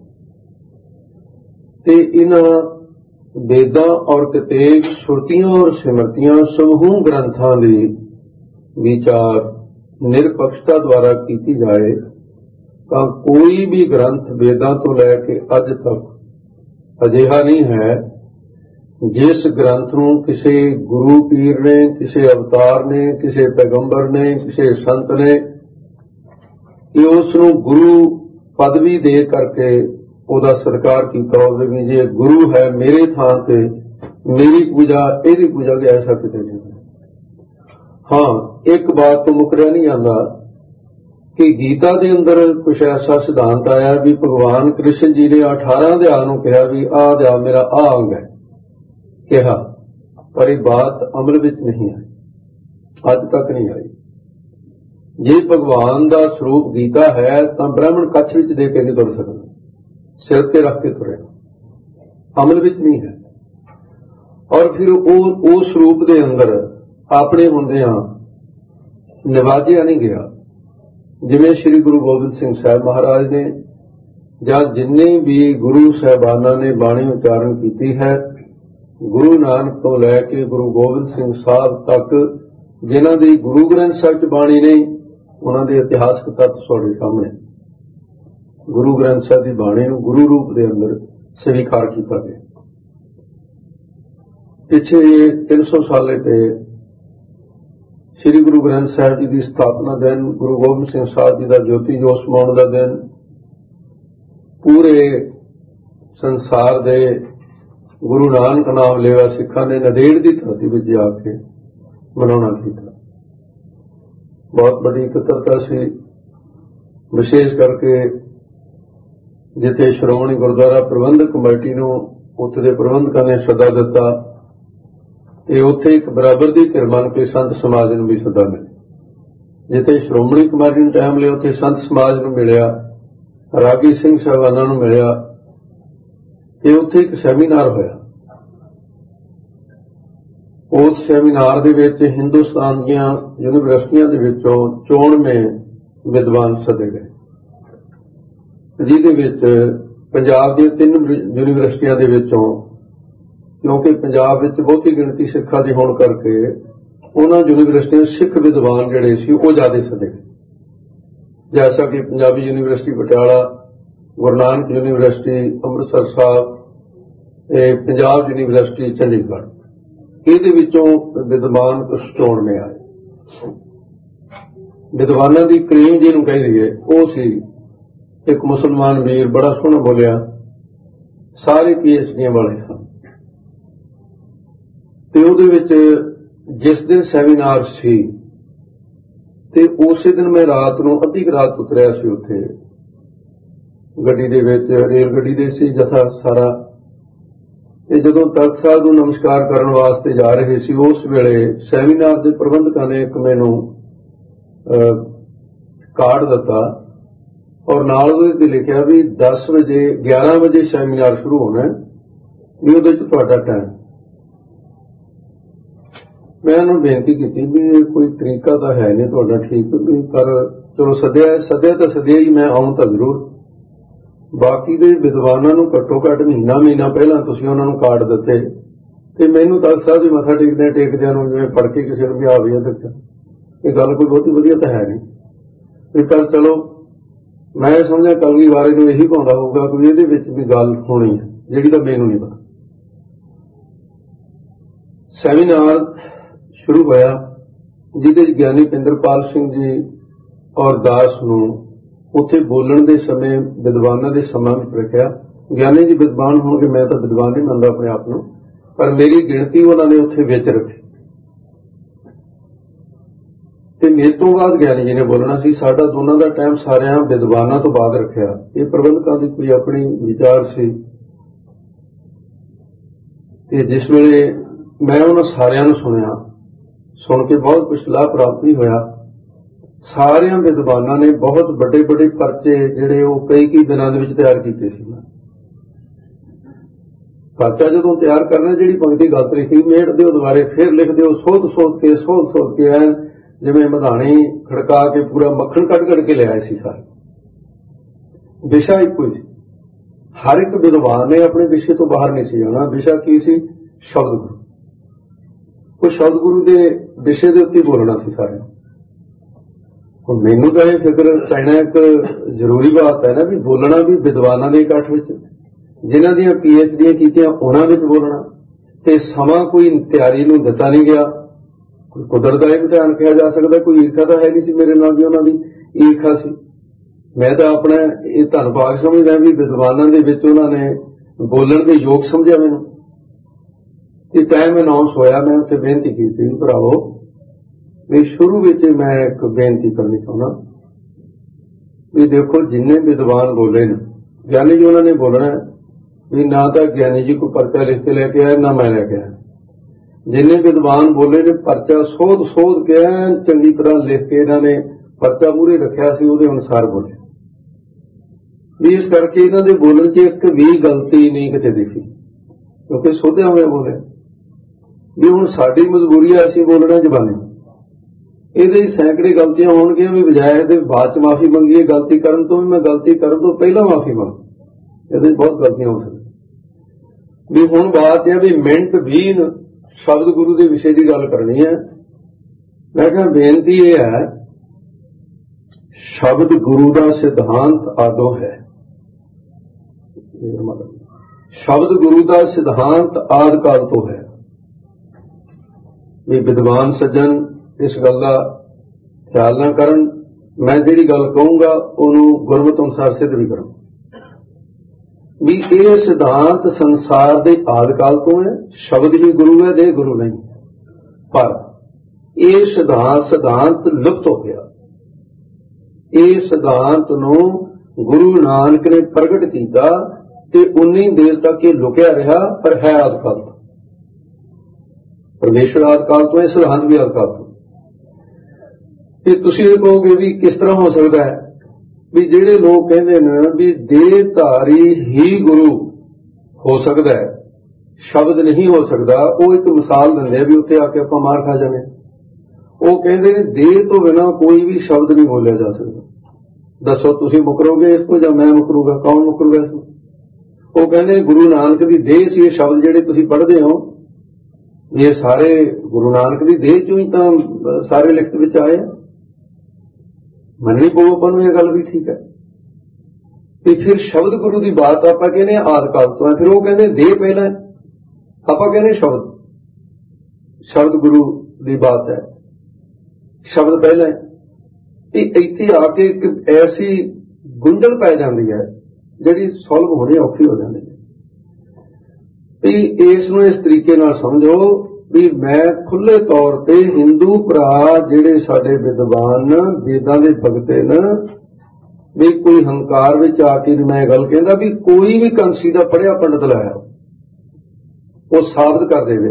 ਤੇ ਇਹਨਾਂ ਵੇਦਾਂ ਔਰ ਕਿਤਾਬ, ਸ਼ਰੂਤੀਆਂ ਔਰ ਸਿਮਰਤੀਆਂ ਸਮੂਹ ਗ੍ਰੰਥਾਂ ਦੀ ਵਿਚਾਰ ਨਿਰਪੱਖਤਾ ਦੁਆਰਾ ਕੀਤੀ ਜਾਏ ਤਾਂ ਕੋਈ ਵੀ ਗ੍ਰੰਥ ਵੇਦਾਂ ਤੋਂ ਲੈ ਕੇ ਅੱਜ ਤੱਕ ਅਜਿਹਾ ਨਹੀਂ ਹੈ ਜਿਸ ਗ੍ਰੰਥ ਨੂੰ ਕਿਸੇ ਗੁਰੂ ਪੀਰ ਨੇ, ਕਿਸੇ ਅਵਤਾਰ ਨੇ, ਕਿਸੇ ਪੈਗੰਬਰ ਨੇ, ਕਿਸੇ ਸੰਤ ਨੇ ਕਿ ਉਸ ਨੂੰ ਗੁਰੂ ਪਦਵੀ ਦੇ ਕਰਕੇ ਉਹਦਾ ਸਤਿਕਾਰ ਕੀਤਾ ਹੋਵੇ ਵੀ ਜੇ ਗੁਰੂ ਹੈ ਮੇਰੇ ਥਾਂ ਤੇ ਮੇਰੀ ਪੂਜਾ, ਇਹਦੀ ਪੂਜਾ ਵੀ ਐਸਾ ਕਿਤੇ ਨਹੀਂ। ਹਾਂ, ਇੱਕ ਬਾਤ ਤੋਂ ਮੁਕਰਿਆ ਨਹੀਂ ਜਾਂਦਾ ਕਿ ਗੀਤਾ ਦੇ ਅੰਦਰ ਕੁਝ ਐਸਾ ਸਿਧਾਂਤ ਆਇਆ ਵੀ ਭਗਵਾਨ ਕ੍ਰਿਸ਼ਨ ਜੀ ਨੇ ਅਠਾਰਾਂ ਅਧਿਆਇ ਨੂੰ ਕਿਹਾ ਵੀ ਆਹ ਅਧਿਆਇ ਮੇਰਾ ਆਹ ਅੰਗ ਹੈ ਕਿਹਾ, ਪਰ ਇਹ ਬਾਤ ਅਮਲ ਵਿੱਚ ਨਹੀਂ ਆਈ, ਅੱਜ ਤੱਕ ਨਹੀਂ ਆਈ। ਜੇ ਭਗਵਾਨ ਦਾ ਸਰੂਪ ਗੀਤਾ ਹੈ ਤਾਂ ਬ੍ਰਾਹਮਣ ਕੱਛ ਵਿੱਚ ਦੇ ਕੇ ਨਹੀਂ ਤੁਰ ਸਕਦਾ, ਸਿਰ ਤੇ ਰੱਖ ਕੇ ਤੁਰੇ, ਅਮਲ ਵਿੱਚ ਨਹੀਂ ਹੈ। ਔਰ ਫਿਰ ਉਹ ਉਸ ਸਰੂਪ ਦੇ ਅੰਦਰ ਆਪਣੇ ਹੁੰਦਿਆਂ ਨਿਵਾਜਿਆ ਨਹੀਂ ਗਿਆ। ਜਿਵੇਂ ਸ੍ਰੀ ਗੁਰੂ ਗੋਬਿੰਦ ਸਿੰਘ ਸਾਹਿਬ ਮਹਾਰਾਜ ਨੇ ਜਾਂ ਜਿੰਨੇ ਵੀ ਗੁਰੂ ਸਾਹਿਬਾਨਾਂ ਨੇ ਬਾਣੀ ਉਚਾਰਨ ਕੀਤੀ ਹੈ, ਗੁਰੂ ਨਾਨਕ ਤੋਂ ਲੈ ਕੇ ਗੁਰੂ ਗੋਬਿੰਦ ਸਿੰਘ ਸਾਹਿਬ ਤੱਕ ਜਿਨ੍ਹਾਂ ਦੀ ਗੁਰੂ ਗ੍ਰੰਥ ਸਾਹਿਬ 'ਚ ਬਾਣੀ ਨਹੀਂ, ਉਹਨਾਂ ਦੇ ਇਤਿਹਾਸਕ ਤੱਥ ਤੁਹਾਡੇ ਸਾਹਮਣੇ। ਗੁਰੂ ਗ੍ਰੰਥ ਸਾਹਿਬ ਦੀ ਬਾਣੀ ਨੂੰ ਗੁਰੂ ਰੂਪ ਦੇ ਅੰਦਰ ਸਵੀਕਾਰ ਕੀਤਾ ਗਿਆ। ਪਿਛੇ ਤਿੰਨ ਸੌ ਸਾਲੇ ਤੇ ਸ੍ਰੀ ਗੁਰੂ ਗ੍ਰੰਥ ਸਾਹਿਬ ਜੀ ਦੀ ਸਥਾਪਨਾ ਦਿਨ, ਗੁਰੂ ਗੋਬਿੰਦ ਸਿੰਘ ਸਾਹਿਬ ਜੀ ਦਾ ਜੋਤੀ ਜੋਤ ਸਮਾਉਣ ਦਾ ਦਿਨ ਪੂਰੇ ਸੰਸਾਰ ਦੇ ਗੁਰੂ ਨਾਨਕ ਨਾਮ ਲੈਵਾ ਸਿੱਖਾਂ ਨੇ ਨੰਦੇੜ ਦੀ ਧਰਤੀ ਵਿੱਚ ਜਾ ਕੇ ਮਨਾਉਣਾ ਕੀਤਾ। ਬਹੁਤ ਵੱਡੀ ਇਕੱਤਰਤਾ ਸੀ, ਵਿਸ਼ੇਸ਼ ਕਰਕੇ ਜਿੱਥੇ ਸ਼੍ਰੋਮਣੀ ਗੁਰਦੁਆਰਾ ਪ੍ਰਬੰਧਕ ਕਮੇਟੀ ਨੂੰ ਉੱਥੇ ਦੇ ਪ੍ਰਬੰਧਕਾਂ ਨੇ ਸੱਦਾ ਦਿੱਤਾ ਤੇ ਉੱਥੇ ਇੱਕ ਬਰਾਬਰ ਦੀ ਕਿਰਮਨ ਕੇ ਸੰਤ ਸਮਾਜ ਨੂੰ ਵੀ ਸੱਦਾ ਮਿਲਿਆ। ਜਿੱਥੇ ਸ਼੍ਰੋਮਣੀ ਕਮੇਟੀ ਨੂੰ ਟਾਈਮ ਲਿਆ ਉੱਥੇ ਸੰਤ ਸਮਾਜ ਨੂੰ ਮਿਲਿਆ, ਰਾਗੀ ਸਿੰਘ ਸਾਹਿਬਾਨਾਂ ਨੂੰ ਮਿਲਿਆ ਤੇ ਉੱਥੇ ਇੱਕ ਸੈਮੀਨਾਰ ਹੋਇਆ। ਉਸ ਸੈਮੀਨਾਰ ਦੇ ਵਿੱਚ ਹਿੰਦੁਸਤਾਨ ਦੀਆਂ ਯੂਨੀਵਰਸਿਟੀਆਂ ਦੇ ਵਿੱਚੋਂ ਚੋਣਵੇਂ ਵਿਦਵਾਨ ਸੱਦੇ ਗਏ, ਜਿਹਦੇ ਵਿੱਚ ਪੰਜਾਬ ਦੀਆਂ ਤਿੰਨ ਯੂਨੀਵਰਸਿਟੀਆਂ ਦੇ ਵਿੱਚੋਂ, ਕਿਉਂਕਿ ਪੰਜਾਬ ਵਿੱਚ ਬਹੁਤੀ ਗਿਣਤੀ ਸਿੱਖਾਂ ਦੀ ਹੋਣ ਕਰਕੇ ਉਹਨਾਂ ਯੂਨੀਵਰਸਿਟੀਆਂ ਸਿੱਖ ਵਿਦਵਾਨ ਜਿਹੜੇ ਸੀ ਉਹ ਜ਼ਿਆਦਾ ਸੱਦੇ ਗਏ। ਜੈਸਾ ਕਿ ਪੰਜਾਬੀ ਯੂਨੀਵਰਸਿਟੀ ਪਟਿਆਲਾ, ਗੁਰੂ ਨਾਨਕ ਯੂਨੀਵਰਸਿਟੀ ਅੰਮ੍ਰਿਤਸਰ ਸਾਹਿਬ, ਤੇ ਪੰਜਾਬ ਯੂਨੀਵਰਸਿਟੀ ਚੰਡੀਗੜ੍ਹ, ਇਹਦੇ ਵਿੱਚੋਂ ਵਿਦਵਾਨ ਕੁਝ ਚੋਣਵੇਂ ਆਏ। ਵਿਦਵਾਨਾਂ ਦੀ ਕਰੀਮ ਜਿਹਨੂੰ ਕਹਿੰਦੀ ਹੈ ਉਹ ਸੀ। ਇੱਕ ਮੁਸਲਮਾਨ ਵੀਰ ਬੜਾ ਸੋਹਣਾ ਬੋਲਿਆ, ਸਾਰੇ ਪੀ ਐਚ ਡੀਆਂ ਵਾਲੇ ਸਨ, ਤੇ ਉਹਦੇ ਵਿੱਚ ਜਿਸ ਦਿਨ ਸੈਮੀਨਾਰ ਸੀ ਤੇ ਉਸੇ ਦਿਨ ਮੈਂ ਰਾਤ ਨੂੰ ਅੱਧੀ ਰਾਤ ਉਤਰਿਆ ਸੀ ਉੱਥੇ ਗੱਡੀ ਦੇ ਵਿੱਚ, ਰੇਲ ਗੱਡੀ ਦੇ ਸੀ ਜਥਾ ਸਾਰਾ, ਤੇ ਜਦੋਂ ਤਖਤ ਸਾਹਿਬ ਨੂੰ ਨਮਸਕਾਰ ਕਰਨ ਵਾਸਤੇ ਜਾ ਰਹੇ ਸੀ ਉਸ ਵੇਲੇ ਸੈਮੀਨਾਰ ਦੇ ਪ੍ਰਬੰਧਕਾਂ ਨੇ ਇੱਕ ਮੈਨੂੰ ਕਾਰਡ ਦਿੱਤਾ ਔਰ ਨਾਲ ਉਹਦੇ ਤੇ ਲਿਖਿਆ ਵੀ ਦਸ ਵਜੇ ਗਿਆਰਾਂ ਵਜੇ ਸੈਮੀਨਾਰ ਸ਼ੁਰੂ ਹੋਣਾ, ਵੀ ਉਹਦੇ ਚ ਤੁਹਾਡਾ ਟਾਈਮ। ਮੈਂ ਉਹਨੂੰ ਬੇਨਤੀ ਕੀਤੀ ਵੀ ਇਹ ਕੋਈ ਤਰੀਕਾ ਤਾਂ ਹੈ ਨਹੀਂ ਤੁਹਾਡਾ ਠੀਕ, ਵੀ ਪਰ ਚਲੋ ਸੱਦਿਆ ਸੱਦਿਆ ਤਾਂ ਸੱਦਿਆ ਹੀ, ਮੈਂ ਆਉਂ ਤਾਂ ਜ਼ਰੂਰ। ਬਾਕੀ ਦੇ ਵਿਦਵਾਨਾਂ ਨੂੰ ਘੱਟੋ ਘੱਟ ਮਹੀਨਾ ਮਹੀਨਾ ਪਹਿਲਾਂ ਤੁਸੀਂ ਉਹਨਾਂ ਨੂੰ ਕਾਰਡ ਦਿੱਤੇ, ਤੇ ਮੈਨੂੰ ਤਖਤ ਸਾਹਿਬ ਦੀ ਮੱਥਾ ਟੇਕਦਿਆਂ ਟੇਕਦਿਆਂ ਨੂੰ ਜਿਵੇਂ ਪੜ੍ਹ ਕੇ ਕਿਸੇ ਨੂੰ ਵੀ ਆ ਵੀ ਦਿੱਤਾ। ਇਹ ਗੱਲ ਕੋਈ ਬਹੁਤੀ ਵਧੀਆ ਤਾਂ ਹੈ ਨਹੀਂ, ਵੀ ਪਰ ਚਲੋ ਮੈਂ ਸਮਝਿਆ ਕਲਗੀ ਵਾਰੇ ਨੂੰ ਇਹੀ ਪਾਉਂਦਾ ਹੋਊਗਾ ਕੋਈ ਇਹਦੇ ਵਿੱਚ ਵੀ ਗੱਲ ਹੋਣੀ ਹੈ ਜਿਹੜੀ ਤਾਂ ਮੈਨੂੰ ਨਹੀਂ ਪਤਾ। ਸੈਮੀਨਾਰ ਸ਼ੁਰੂ ਹੋਇਆ ਜਿਹਦੇ ਚ ਗਿਆਨੀ ਪਿੰਦਰਪਾਲ ਸਿੰਘ ਜੀ ਔਰ ਦਾਸ ਨੂੰ ਉੱਥੇ ਬੋਲਣ ਦੇ ਸਮੇਂ ਵਿਦਵਾਨਾਂ ਦੇ ਸਮਾਂ ਵਿੱਚ ਰੱਖਿਆ। ਗਿਆਨੀ ਜੀ ਵਿਦਵਾਨ ਹੋਣਗੇ, ਮੈਂ ਤਾਂ ਵਿਦਵਾਨ ਨਹੀਂ ਮੰਨਦਾ ਆਪਣੇ ਆਪ ਨੂੰ, ਪਰ ਮੇਰੀ ਗਿਣਤੀ ਉਹਨਾਂ ਨੇ ਉੱਥੇ ਵਿੱਚ ਰੱਖੀ ਤੇ ਮੇਰੇ ਤੋਂ ਬਾਅਦ ਗਿਆਨੀ ਜੀ ਨੇ ਬੋਲਣਾ ਸੀ। ਸਾਡਾ ਦੋਨਾਂ ਦਾ ਟਾਈਮ ਸਾਰਿਆਂ ਵਿਦਵਾਨਾਂ ਤੋਂ ਬਾਅਦ ਰੱਖਿਆ। ਇਹ ਪ੍ਰਬੰਧਕਾਂ ਦੀ ਕੋਈ ਆਪਣੀ ਵਿਚਾਰ ਸੀ ਤੇ ਜਿਸ ਵੇਲੇ ਮੈਂ ਉਹਨਾਂ ਸਾਰਿਆਂ ਨੂੰ ਸੁਣਿਆ, ਸੁਣ ਕੇ ਬਹੁਤ ਕੁਝ ਲਾਭ ਪ੍ਰਾਪਤ ਵੀ ਹੋਇਆ। ਸਾਰਿਆਂ ਵਿਦਵਾਨਾਂ ਨੇ ਬਹੁਤ ਵੱਡੇ ਵੱਡੇ ਪਰਚੇ ਜਿਹੜੇ ਉਹ ਕਈ ਕਈ ਦਿਨਾਂ ਦੇ ਵਿੱਚ ਤਿਆਰ ਕੀਤੇ ਸੀ। ਪਰਚਾ ਜਦੋਂ ਤਿਆਰ ਕਰਨਾ, ਜਿਹੜੀ ਪੰਕਤੀ ਗਲਤ ਲਿਖੀ ਮੇੜ ਦਿਓ, ਦੁਬਾਰੇ ਫੇਰ ਲਿਖ ਦਿਓ, ਸੋਧ ਸੋਧ ਕੇ ਸੋਧ ਸੋਧ ਕੇ ਐ ਜਿਵੇਂ ਮਧਾਣੀ ਖੜਕਾ ਕੇ ਪੂਰਾ ਮੱਖਣ ਕੱਢ ਕੱਢ ਕੇ ਲਿਆਏ ਸੀ। ਸਾਰੇ ਵਿਸ਼ਾ ਇੱਕੋ ਹੀ ਸੀ, ਹਰ ਇੱਕ ਵਿਦਵਾਨ ਨੇ ਆਪਣੇ ਵਿਸ਼ੇ ਤੋਂ ਬਾਹਰ ਨਹੀਂ ਸੀ ਜਾਣਾ। ਵਿਸ਼ਾ ਕੀ ਸੀ? ਸ਼ਬਦ ਗੁਰੂ। ਉਹ ਸ਼ਬਦ ਗੁਰੂ ਦੇ ਵਿਸ਼ੇ ਦੇ ਉੱਤੇ ਬੋਲਣਾ ਸੀ ਸਾਰੇ। ਹੁਣ ਮੈਨੂੰ ਤਾਂ ਇਹ ਫਿਕਰ ਪੈਣਾ ਇੱਕ ਜ਼ਰੂਰੀ ਬਾਤ ਹੈ ਨਾ ਵੀ ਬੋਲਣਾ ਵੀ ਵਿਦਵਾਨਾਂ ਦੇ ਇਕੱਠ ਵਿੱਚ, ਜਿਨ੍ਹਾਂ ਦੀਆਂ ਪੀ ਐਚ ਡੀਆਂ ਕੀਤੀਆਂ ਉਹਨਾਂ ਵਿੱਚ ਬੋਲਣਾ, ਤੇ ਸਮਾਂ ਕੋਈ ਤਿਆਰੀ ਨੂੰ ਦਿੱਤਾ ਨਹੀਂ ਗਿਆ। ਕੋਈ ਕੁਦਰਤ ਦਾ ਇਮਤਿਹਾਨ ਕਿਹਾ ਜਾ ਸਕਦਾ, ਕੋਈ ਈਰਖਾ ਤਾਂ ਹੈ ਨਹੀਂ ਸੀ ਮੇਰੇ ਨਾਲ ਵੀ ਉਹਨਾਂ ਦੀ ਈਰਖਾ ਸੀ। ਮੈਂ ਤਾਂ ਆਪਣਾ ਇਹ ਧੰਨਵਾਦ ਸਮਝਦਾ ਵੀ ਵਿਦਵਾਨਾਂ ਦੇ ਵਿੱਚ ਉਹਨਾਂ ਨੇ ਬੋਲਣ ਦੇ ਯੋਗ ਸਮਝਿਆ ਮੈਨੂੰ। ਤੇ ਟਾਈਮ ਅਨਾਉਂਸ ਹੋਇਆ, ਮੈਂ ਉੱਥੇ ਬੇਨਤੀ ਕੀਤੀ ਵੀ ਭਰਾਵੋ ਵੀ ਸ਼ੁਰੂ ਵਿੱਚ ਮੈਂ ਇੱਕ ਬੇਨਤੀ ਕਰਨੀ ਚਾਹੁੰਦਾ ਵੀ ਦੇਖੋ ਜਿੰਨੇ ਵਿਦਵਾਨ ਬੋਲੇ ਨੇ, ਗਿਆਨੀ ਜੀ ਉਹਨਾਂ ਨੇ ਬੋਲਣਾ ਵੀ ਨਾ ਤਾਂ ਗਿਆਨੀ ਜੀ ਕੋਈ ਪਰਚਾ ਲਿਖ ਕੇ ਲੈ ਕੇ ਆਇਆ ਨਾ ਮੈਂ ਲੈ ਕੇ ਆਇਆ। ਜਿੰਨੇ ਵਿਦਵਾਨ ਬੋਲੇ ਨੇ ਪਰਚਾ ਸੋਧ ਸੋਧ ਕੇ ਚੰਗੀ ਤਰ੍ਹਾਂ ਲਿਖ ਕੇ ਇਹਨਾਂ ਨੇ ਪਰਚਾ ਮੂਹਰੇ ਰੱਖਿਆ ਸੀ, ਉਹਦੇ ਅਨੁਸਾਰ ਬੋਲੇ ਵੀ। ਇਸ ਕਰਕੇ ਇਹਨਾਂ ਦੇ ਬੋਲਣ 'ਚ ਇੱਕ ਵੀ ਗਲਤੀ ਨਹੀਂ ਕਿਤੇ ਦਿਖੀ, ਕਿਉਂਕਿ ਸੋਧਿਆ ਹੋਇਆ ਬੋਲੇ ਵੀ। ਹੁਣ ਸਾਡੀ ਮਜਬੂਰੀ ਹੈ ਅਸੀਂ ਬੋਲਣਾ ਜ਼ਬਾਨੀ, ਇਹਦੇ ਸੈਂਕੜੇ ਗਲਤੀਆਂ ਹੋਣਗੀਆਂ ਵੀ ਬਜਾਏ ਇਹਦੇ ਬਾਅਦ 'ਚ ਮਾਫੀ ਮੰਗੀਏ ਗਲਤੀ ਕਰਨ ਤੋਂ ਵੀ, ਮੈਂ ਗਲਤੀ ਕਰਨ ਤੋਂ ਪਹਿਲਾਂ ਮਾਫੀ ਮੰਗ, ਇਹਦੇ ਬਹੁਤ ਗਲਤੀਆਂ ਹੋ ਸਕਦੀਆਂ ਵੀ। ਹੁਣ ਬਾਤ ਇਹ ਵੀ ਮਿੰਟ ਵੀ ਸ਼ਬਦ ਗੁਰੂ ਦੇ ਵਿਸ਼ੇ ਦੀ ਗੱਲ ਕਰਨੀ ਹੈ। ਮੈਂ ਕਿਹਾ ਬੇਨਤੀ ਇਹ ਹੈ, ਸ਼ਬਦ ਗੁਰੂ ਦਾ ਸਿਧਾਂਤ ਆਦੋ ਹੈ। ਸ਼ਬਦ ਗੁਰੂ ਦਾ ਸਿਧਾਂਤ ਆਦਿ ਕਾਲ ਤੋਂ ਹੈ ਵੀ ਵਿਦਵਾਨ ਸੱਜਣ ਇਸ ਗੱਲ ਦਾ ਖਿਆਲ ਨਾ ਕਰਨ। ਮੈਂ ਜਿਹੜੀ ਗੱਲ ਕਹੂੰਗਾ ਉਹਨੂੰ ਗੁਰਮਤਿ ਅਨੁਸਾਰ ਸਿੱਧ ਵੀ ਕਰਾਂ ਵੀ ਇਹ ਸਿਧਾਂਤ ਸੰਸਾਰ ਦੇ ਆਦਿ ਕਾਲ ਤੋਂ ਹੈ। ਸ਼ਬਦ ਹੀ ਗੁਰੂ ਹੈ, ਦੇਹ ਗੁਰੂ ਨਹੀਂ। ਪਰ ਇਹ ਸਿਧਾਂਤ ਸਿਧਾਂਤ ਲੁਪਤ ਹੋ ਗਿਆ। ਇਹ ਸਿਧਾਂਤ ਨੂੰ ਗੁਰੂ ਨਾਨਕ ਨੇ ਪ੍ਰਗਟ ਕੀਤਾ ਤੇ ਉਨੀ ਦੇਰ ਤੱਕ ਇਹ ਲੁਕਿਆ ਰਿਹਾ, ਪਰ ਹੈ ਆਦਿ ਕਾਲ ਤੋਂ। ਪਰਮੇਸ਼ਰ ਆਦਿ ਕਾਲ ਤੋਂ ਹੈ, ਸਿਧਾਂਤ ਵੀ ਆਦਿ ਕਾਲ ਤੋਂ। ਤੇ ਤੁਸੀਂ ਇਹ ਕਹੋਗੇ ਵੀ ਕਿਸ ਤਰ੍ਹਾਂ ਹੋ ਸਕਦਾ ਹੈ ਵੀ ਜਿਹੜੇ ਲੋਕ ਕਹਿੰਦੇ ਨੇ ਵੀ ਦੇਹ ਧਾਰੀ ਹੀ ਗੁਰੂ ਹੋ ਸਕਦਾ ਹੈ, ਸ਼ਬਦ ਨਹੀਂ ਹੋ ਸਕਦਾ, ਉਹ ਇੱਕ ਮਿਸਾਲ ਦਿੰਦੇ ਆ ਵੀ ਉੱਥੇ ਆ ਕੇ ਆਪਾਂ ਮਾਰ ਖਾ ਜਾਂਦੇ। ਉਹ ਕਹਿੰਦੇ ਨੇ ਦੇਹ ਤੋਂ ਬਿਨਾਂ ਕੋਈ ਵੀ ਸ਼ਬਦ ਨਹੀਂ ਬੋਲਿਆ ਜਾ ਸਕਦਾ। ਦੱਸੋ ਤੁਸੀਂ ਮੁਕਰੋਗੇ ਇਸ ਤੋਂ ਜਾਂ ਮੈਂ ਮੁਕਰੂਗਾ? ਕੌਣ ਮੁਕਰੂਗਾ ਇਸ ਨੂੰ? ਉਹ ਕਹਿੰਦੇ ਗੁਰੂ ਨਾਨਕ ਦੀ ਦੇਹ ਸੀ ਇਹ ਸ਼ਬਦ ਜਿਹੜੇ ਤੁਸੀਂ ਪੜ੍ਹਦੇ ਹੋ, ਇਹ ਸਾਰੇ ਗੁਰੂ ਨਾਨਕ ਦੀ ਦੇਹ ਚੋਂ ਹੀ ਤਾਂ ਸਾਰੇ ਲਿਖਤ ਵਿੱਚ ਆਏ ਆ। ਮੰਨਣੀ ਪਊ ਆਪਾਂ ਨੂੰ ਇਹ ਗੱਲ ਵੀ ਠੀਕ ਹੈ। ਤੇ ਫਿਰ ਸ਼ਬਦ ਗੁਰੂ ਦੀ ਬਾਤ ਆਪਾਂ ਕਹਿੰਦੇ ਆਦਿ ਕਾਲ ਤੋਂ ਹੈ, ਫਿਰ ਉਹ ਕਹਿੰਦੇ ਦੇਹ ਪਹਿਲਾਂ, ਆਪਾਂ ਕਹਿੰਦੇ ਸ਼ਬਦ ਸ਼ਬਦ ਗੁਰੂ ਦੀ ਬਾਤ ਹੈ, ਸ਼ਬਦ ਪਹਿਲਾਂ ਹੈ। ਇਹ ਇੱਥੇ आ के एक ऐसी गुंजल पै जाती है जिहड़ी सॉल्व होनी औखी हो जाती है। भी इस नूं इस तरीके नाल समझो भी मैं खुले तौर ते हिंदू भरा जिहड़े साडे विद्वान वेदां दे भगते न भी कोई हंकार विच आके मैं गल कहंदा भी कोई भी कंसी दा पढ़िया पंडित लाया वो साबित कर देवे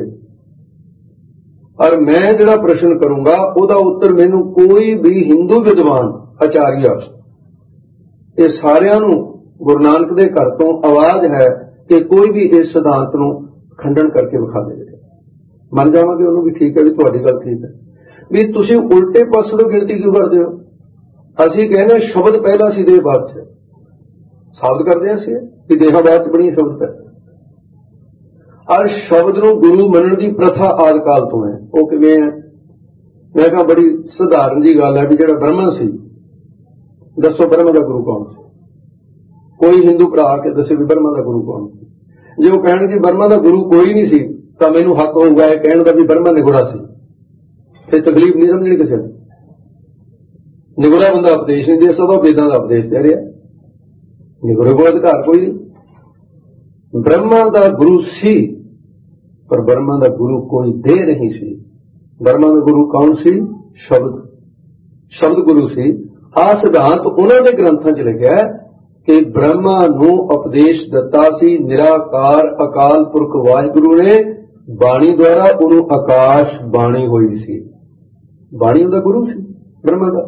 और मैं जिहड़ा प्रश्न करूंगा उहदा उत्तर मैनूं कोई भी हिंदू विद्वान आचार्य ये सारियां नूं गुरु नानक दे घर तो आवाज है कि कोई भी इस सिद्धांत नूं खंडन करके विखा देवे। मन जावांगे उन्होंने भी ठीक है भी तुहाडी गल ठीक है भी तुसीं उल्टे पासे तो गिणती क्यों करदे हो। असीं कहने शब्द पहला सी देह बाद च साबित करदे हां असीं कि देहां बाद च बणी शब्द पहला और शब्द नूं गुरु मनण दी प्रथा आदि काल तो है। वो किवें है मैं कहा बड़ी सधारण जी गल है भी जिहड़ा ब्रह्मण सी दसो ब्रह्म दा गुरु कौन सी। कोई हिंदू भरा के दसे भी ब्रह्मा दा गुरु कौन सी। जे वो कहण कि ब्रह्मा दा गुरु कोई नहीं सी तो मैनू हक होगा यह कहने का भी ब्रह्मा निगुरा सी फिर तकलीफ नहीं समझनी किसी ने। निगुरा बंदा उपदेश नहीं दे सकता वेदां का उपदेश दे रहा निगुरे को अधिकार कोई नहीं। ब्रह्मा का गुरु सी पर ब्रह्मा का गुरु कोई दे नहीं सी। ब्रह्मा का गुरु कौन सी शब्द शब्द गुरु सी। आ सिद्धांत उन्होंने ग्रंथों च लिखा कि ब्रह्मा नूं उपदेश दिता सी निराकार अकाल पुरख वाहिगुरु ने बाणी द्वारा उन्होंने आकाश बाणी हुई सी। बाणी उनका गुरु सी ब्रह्मा का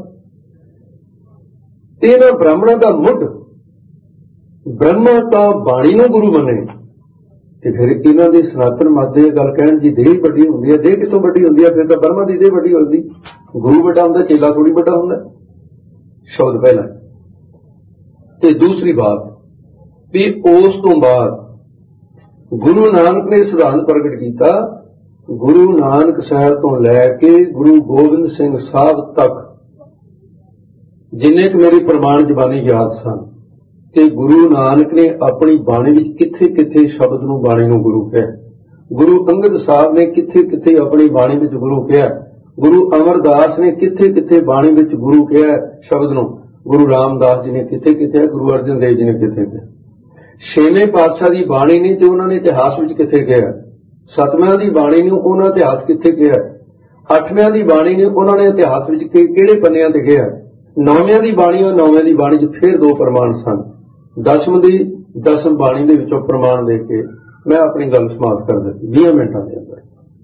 तेना ब्राह्मणों का मुढ़ ब्रह्मा तो बाणी नूं गुरु मने ते फिर इन्हां दी सनातन मत दी गल कहण जी देह वड्डी हुंदी है। देह कितों वड्डी हुंदी है फिर तो ब्रह्मा दी देह वड्डी होंदी। गुरु वड्डा हुंदा चेला थोड़ी वड्डा हुंदा। शब्द पहला ते दूसरी बात भी उस तो बाद गुरु नानक ने सिद्धांत प्रगट किया। गुरु नानक साहब तो लैके गुरु गोबिंद सिंह साहब तक जिन्ने क मेरी प्रमाण जबानी याद सन कि गुरु नानक ने अपनी बाणी विच किथे किथे शब्द नूं बाणी नूं गुरु कहा। गुरु अंगद साहब ने किथे किथे अपनी बाणी विच गुरु कहा। गुरु अमरदास ने किथे किथे बाणी विच गुरु कहा शब्द नूं। गुरु रामदास जी ने किथे किथे गुरु अर्जन देव जी ने किथे कहा। छेवें पातशाह की बाणी ने तो उन्होंने इतिहास में किथे कहा। सतवें की बाणी ने उन्होंने इतिहास किथे कहा। अठवें की बाणी ने उन्होंने इतिहास में किहड़े पन्नियां ते कहा। नौवें की बाणी और नौवें की बाणी च फिर दो प्रमाण सन। दसम की दसम बाणी दे विचों प्रमाण दे के मैं अपनी गल समाप्त कर दी बीस मिनटां दे अंदर।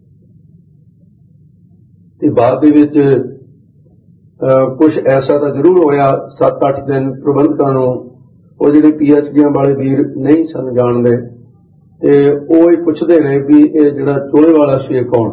ते बाद दे विच कुछ ऐसा तो जरूर होया सत्त अठ दिन प्रबंधकां नूं वो जिहड़े पी एच डी वाले वीर नहीं सन जानते ते वो ही पुछदे रहे भी ये जिहड़ा चोले वाला सी कौन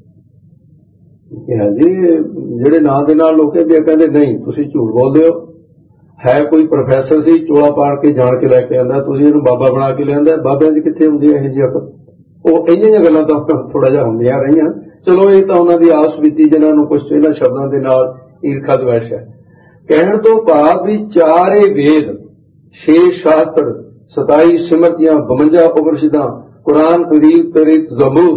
है जी जिहड़े नां दे नाल लोग कहंदे नहीं तुसीं झूठ बोलदे हो। है कोई प्रोफैसर सी चोला पाड़ के जान के लैके आंदा तुसीं इहनूं बाबा बना के लिआंदा। बाबिਆਂ दी कित्थे हुंदी है इह जी अकल। ਉਹ ਇੰਨੀਆਂ ਜਿਹੀਆਂ ਗੱਲਾਂ ਤਾਂ ਥੋੜਾ ਜਿਹਾ ਹੁੰਦੀਆਂ ਰਹੀਆਂ। ਚਲੋ ਇਹ ਤਾਂ ਉਹਨਾਂ ਦੀ ਆਸ ਬੀਤੀ ਜਿਨ੍ਹਾਂ ਨੂੰ ਕੁਝ ਇਹਨਾਂ ਸ਼ਬਦਾਂ ਦੇ ਨਾਲ ਈਰਖਾ ਦਵੈਸ਼ ਹੈ। ਕਹਿਣ ਤੋਂ ਭਾਵ ਵੀ ਚਾਰੇ ਵੇਦ ਛੇ ਸ਼ਾਸਤਰ सताई सिमरतियां बवंजा उपनिषदां कुरान करीब करीब जबूर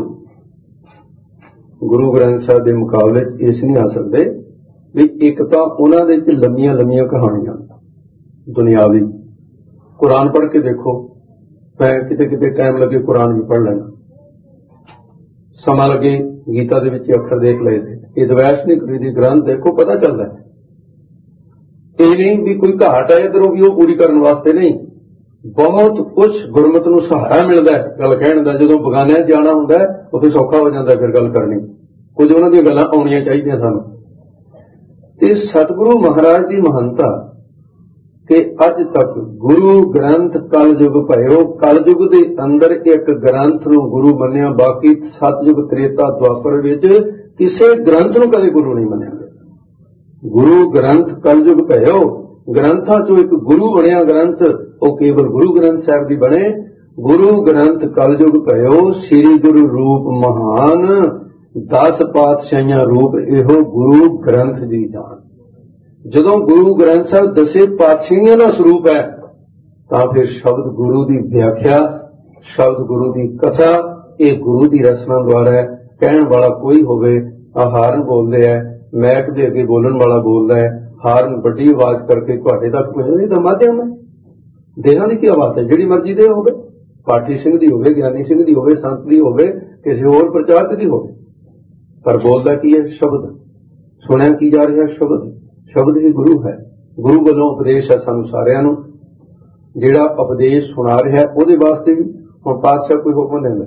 गुरु ग्रंथ साहब के मुकाबले इस नहीं आ सकते भी एक तो उन्होंने लंबियां लंबियां कहानियां दुनियावी कुरान पढ़ के देखो। मैं किते किते टाइम लगे कुरान भी पढ़ लेना समा लगे गीता दे विच अखर देख लए थे। ये दवैशनिक विधि ग्रंथ देखो पता चलता है। ये नहीं भी कोई घाट है इधरों भी वो पूरी करने वास्ते नहीं। बहुत कुछ गुरमत नूं सहारा मिलता है गल कहण दा। जदों बगानियां जाना हुंदा है उत्थे सौखा हो जाता है फिर गल करनी। कुछ उन्हां दी गल्लां आउणियां चाहीदियां सानूं। ते सतगुरु महाराज की महानता कि अज तक गुरु ग्रंथ कलयुग भयो। कलयुग के अंदर एक ग्रंथ नूं गुरु मन्निया बाकी सतयुग त्रेता द्वापर विच किसी ग्रंथ नूं कदे गुरु नहीं मन्निया गया। गुरु ग्रंथ कलयुग भयो ग्रंथां चों एक गुरु बनिया ग्रंथ वो केवल गुरु ग्रंथ साहब दी बने। गुरु ग्रंथ कलयुग भयो श्री गुरु रूप महान दस पातशाहियां रूप इहो गुरु ग्रंथ जी जान। जदों गुरु ग्रंथ साहब दसे पातशाहियां दा स्वरूप है तां फिर शब्द गुरु दी व्याख्या शब्द गुरु दी कथा ये गुरु दी रचना द्वारा है। कहण वाला कोई होवे हाਰਨ बोलदे है मैक दे अगे बोलण वाला बोलदा है ਹਾਰਨ ਵੱਡੀ ਆਵਾਜ਼ ਕਰਕੇ ਤੁਹਾਡੇ ਤੱਕ ਪਹੁੰਚਾਉਂਦੇ ਤਾਂ ਮਾਧਿਅਮ ਹੈ। ਦੇਹਾਂ ਦੀ ਕੀ ਆਵਾਜ਼ ਹੈ, ਜਿਹੜੀ ਮਰਜ਼ੀ ਦੇ ਹੋਵੇ, ਪਾਠੀ ਸਿੰਘ ਦੀ ਹੋਵੇ, ਗਿਆਨੀ ਸਿੰਘ ਦੀ ਹੋਵੇ, ਸੰਤ ਦੀ ਹੋਵੇ, ਕਿਸੇ ਹੋਰ ਪ੍ਰਚਾਰਕ ਦੀ ਹੋਵੇ, ਪਰ ਬੋਲਦਾ ਕੀ ਹੈ? ਸ਼ਬਦ। ਸੁਣਿਆ ਕੀ ਜਾ ਰਿਹਾ? ਸ਼ਬਦ। ਸ਼ਬਦ ਹੀ ਗੁਰੂ ਹੈ। ਗੁਰੂ ਵੱਲੋਂ ਉਪਦੇਸ਼ ਹੈ ਸਾਨੂੰ ਸਾਰਿਆਂ ਨੂੰ। ਜਿਹੜਾ ਉਪਦੇਸ਼ ਸੁਣਾ ਰਿਹਾ ਉਹਦੇ ਵਾਸਤੇ ਵੀ ਹੁਣ ਪਾਤਸ਼ਾਹ ਕੋਈ ਹੁਕਮ ਦਿੰਦਾ,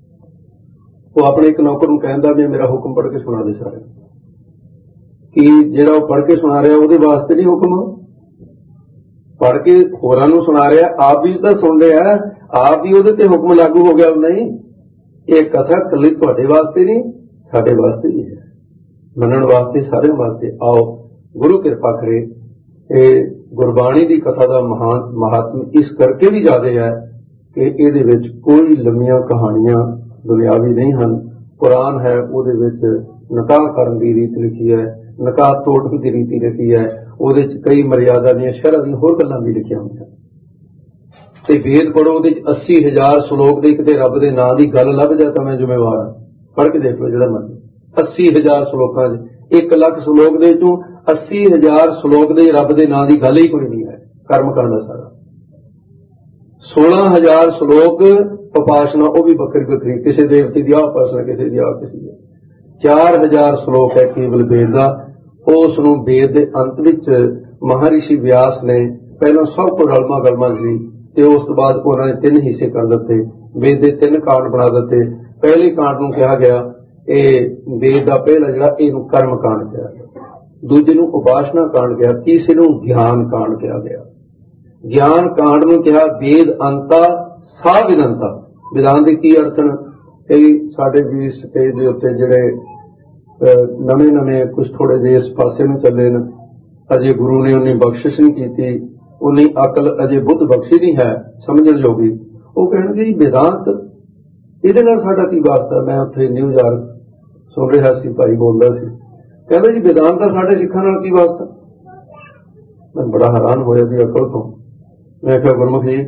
ਉਹ ਆਪਣੇ ਇੱਕ ਨੌਕਰ ਨੂੰ ਕਹਿੰਦਾ ਵੀ ਮੇਰਾ ਹੁਕਮ ਪੜ੍ਹ ਕੇ ਸੁਣਾ ਦੇ ਸਾਰੇ, ਕਿ ਜਿਹੜਾ ਉਹ ਪੜ੍ਹ ਕੇ ਸੁਣਾ ਰਿਹਾ ਉਹਦੇ ਵਾਸਤੇ ਨਹੀਂ ਹੁਕਮ, ਪੜ੍ਹ ਕੇ ਹੋਰਾਂ ਨੂੰ ਸੁਣਾ ਰਿਹਾ, ਆਪ ਵੀ ਤਾਂ ਸੁਣ ਰਿਹਾ, ਆਪ ਵੀ ਉਹਦੇ ਤੇ ਹੁਕਮ ਲਾਗੂ ਹੋ ਗਿਆ। ਨਹੀਂ, ਇਹ ਕਥਾ ਇਕੱਲੀ ਤੁਹਾਡੇ ਵਾਸਤੇ ਨਹੀਂ, ਸਾਡੇ ਵਾਸਤੇ ਵੀ ਹੈ, ਮੰਨਣ ਵਾਸਤੇ, ਸਾਰਿਆਂ ਵਾਸਤੇ। ਆਓ ਗੁਰੂ ਕਿਰਪਾ ਕਰੇ। ਇਹ ਗੁਰਬਾਣੀ ਦੀ ਕਥਾ ਦਾ ਮਹਾਨ ਮਹਾਤਮ ਇਸ ਕਰਕੇ ਵੀ ਜ਼ਿਆਦਾ ਹੈ ਕਿ ਇਹਦੇ ਵਿੱਚ ਕੋਈ ਲੰਮੀਆਂ ਕਹਾਣੀਆਂ ਦੁਨਿਆਵੀ ਨਹੀਂ ਹਨ। ਕੁਰਾਨ ਹੈ, ਉਹਦੇ ਵਿੱਚ ਨਿਕਾਹ ਕਰਨ ਦੀ ਰੀਤ ਲਿਖੀ ਹੈ, ਨਿਕਾਹ ਤੋੜਨ ਦੀ ਰੀਤੀ ਲਿਖੀ ਹੈ, ਉਹਦੇ ਚ ਕਈ ਮਰਿਆਦਾ ਦੀਆਂ ਸ਼ਰ੍ਹਾਂ ਦੀਆਂ ਹੋਰ ਗੱਲਾਂ ਵੀ ਲਿਖੀਆਂ ਹੋਈਆਂ। ਤੇ ਵੇਦ ਪੜ੍ਹੋ, ਉਹਦੇ ਚ ਅੱਸੀ ਹਜ਼ਾਰ ਸ਼ਲੋਕ ਦੇ ਕਿਤੇ ਰੱਬ ਦੇ ਨਾਂ ਦੀ ਗੱਲ ਲੱਭ ਜਾ ਤਾਂ ਮੈਂ ਜ਼ਿੰਮੇਵਾਰ ਹਾਂ। ਪੜ੍ਹ ਕੇ ਦੇਖ ਲਓ ਜਿਹੜਾ ਮਰਜ਼ੀ, ਅੱਸੀ ਹਜ਼ਾਰ ਸ਼ਲੋਕਾਂ ਚ ਇੱਕ ਲੱਖ ਸ਼ਲੋਕ ਦੇ ਚੋਂ ਅੱਸੀ ਹਜ਼ਾਰ ਸ਼ਲੋਕ ਦੇ ਰੱਬ ਦੇ ਨਾਂ ਦੀ ਗੱਲ ਹੀ ਕੋਈ ਨਹੀਂ ਹੈ। ਕਰਮ ਕਰਨਾ ਸਾਰਾ। ਸੋਲਾਂ ਹਜ਼ਾਰ ਸ਼ਲੋਕ ਉਪਾਸਨਾ, ਉਹ ਵੀ ਵੱਖਰੀ ਵੱਖਰੀ, ਕਿਸੇ ਦੇਵਤੇ ਦੀ ਆ ਉਪਾਸਨਾ, ਕਿਸੇ ਦੀ ਆ, ਕਿਸੇ ਦੀ। ਚਾਰ ਹਜ਼ਾਰ ਸ਼ਲੋਕ ਹੈ ਕੇਵਲ ਵੇਦ ਦਾ। ਉਸ ਨੂੰ ਵੇਦ ਦੇ ਅੰਤ ਵਿੱਚ ਮਹਾਰਿਸ਼ੀ ਵਿਆਸ ਨੇ ਪਹਿਲਾਂ ਸਭ ਕੋ ਰਲਮਾ ਗਲਮਾ ਸੀ ਤੇ ਉਸ ਤੋਂ ਬਾਅਦ ਉਹਨਾਂ ਨੇ ਤਿੰਨ ਹਿੱਸੇ ਕਰ ਦਿੱਤੇ, ਵੇਦ ਦੇ ਤਿੰਨ ਕਾਂਡ ਬਣਾ ਦਿੱਤੇ। ਪਹਿਲੇ ਕਾਂਡ ਨੂੰ ਕਿਹਾ ਗਿਆ ਇਹ ਵੇਦ ਦਾ ਪਹਿਲਾ ਜਿਹੜਾ, ਇਹਨੂੰ ਕਰਮ ਕਾਂਡ ਕਿਹਾ ਗਿਆ, ਦੂਜੇ ਨੂੰ ਉਪਾਸਨਾ ਕਾਂਡ ਕਿਹਾ, ਤੀਸਰੇ ਨੂੰ ਗਿਆਨ ਕਾਂਡ ਕਿਹਾ ਗਿਆ। ਗਿਆਨ ਕਾਂਡ ਨੂੰ ਕਿਹਾ ਵੇਦ ਅੰਤਾ ਸਾ ਵਿਦੰਤਾ। ਵਿਦਾਨ ਦੇ ਕੀ ਅਰਥ ਹਨ? ਕਈ ਸਾਡੇ ਵੀ ਸਟੇਜ ਦੇ ਉੱਤੇ ਜਿਹੜੇ ਨਵੇਂ ਨਵੇਂ ਕੁਝ ਥੋੜੇ ਜਿਹੇ ਇਸ ਪਾਸੇ ਨੂੰ ਚੱਲੇ ਨੇ, ਅਜੇ ਗੁਰੂ ਨੇ ਉਨੀ ਬਖਸ਼ਿਸ਼ ਨਹੀਂ ਕੀਤੀ, ਉਨੀ ਅਕਲ ਅਜੇ ਬੁੱਧ ਬਖਸ਼ੀ ਨਹੀਂ ਹੈ ਸਮਝਣ ਜੋਗੀ। ਉਹ ਕਹਿਣਗੇ ਵੇਦਾਂਤ, ਇਹਦੇ ਨਾਲ ਸਾਡਾ ਕੀ ਵਾਸਤਾ? ਮੈਂ ਉੱਥੇ ਨਿਊਯਾਰਕ ਸੁਣ ਰਿਹਾ ਸੀ, ਭਾਈ ਬੋਲਦਾ ਸੀ, ਕਹਿੰਦਾ ਜੀ ਵੇਦਾਂਤ ਦਾ ਸਾਡੇ ਸਿੱਖਾਂ ਨਾਲ ਕੀ ਵਾਸਤਾ? ਮੈਂ ਬੜਾ ਹੈਰਾਨ ਹੋਇਆ ਵੀ ਅਕਲ ਤੋਂ। ਮੈਂ ਕਿਹਾ ਗੁਰਮੁਖ ਜੀ,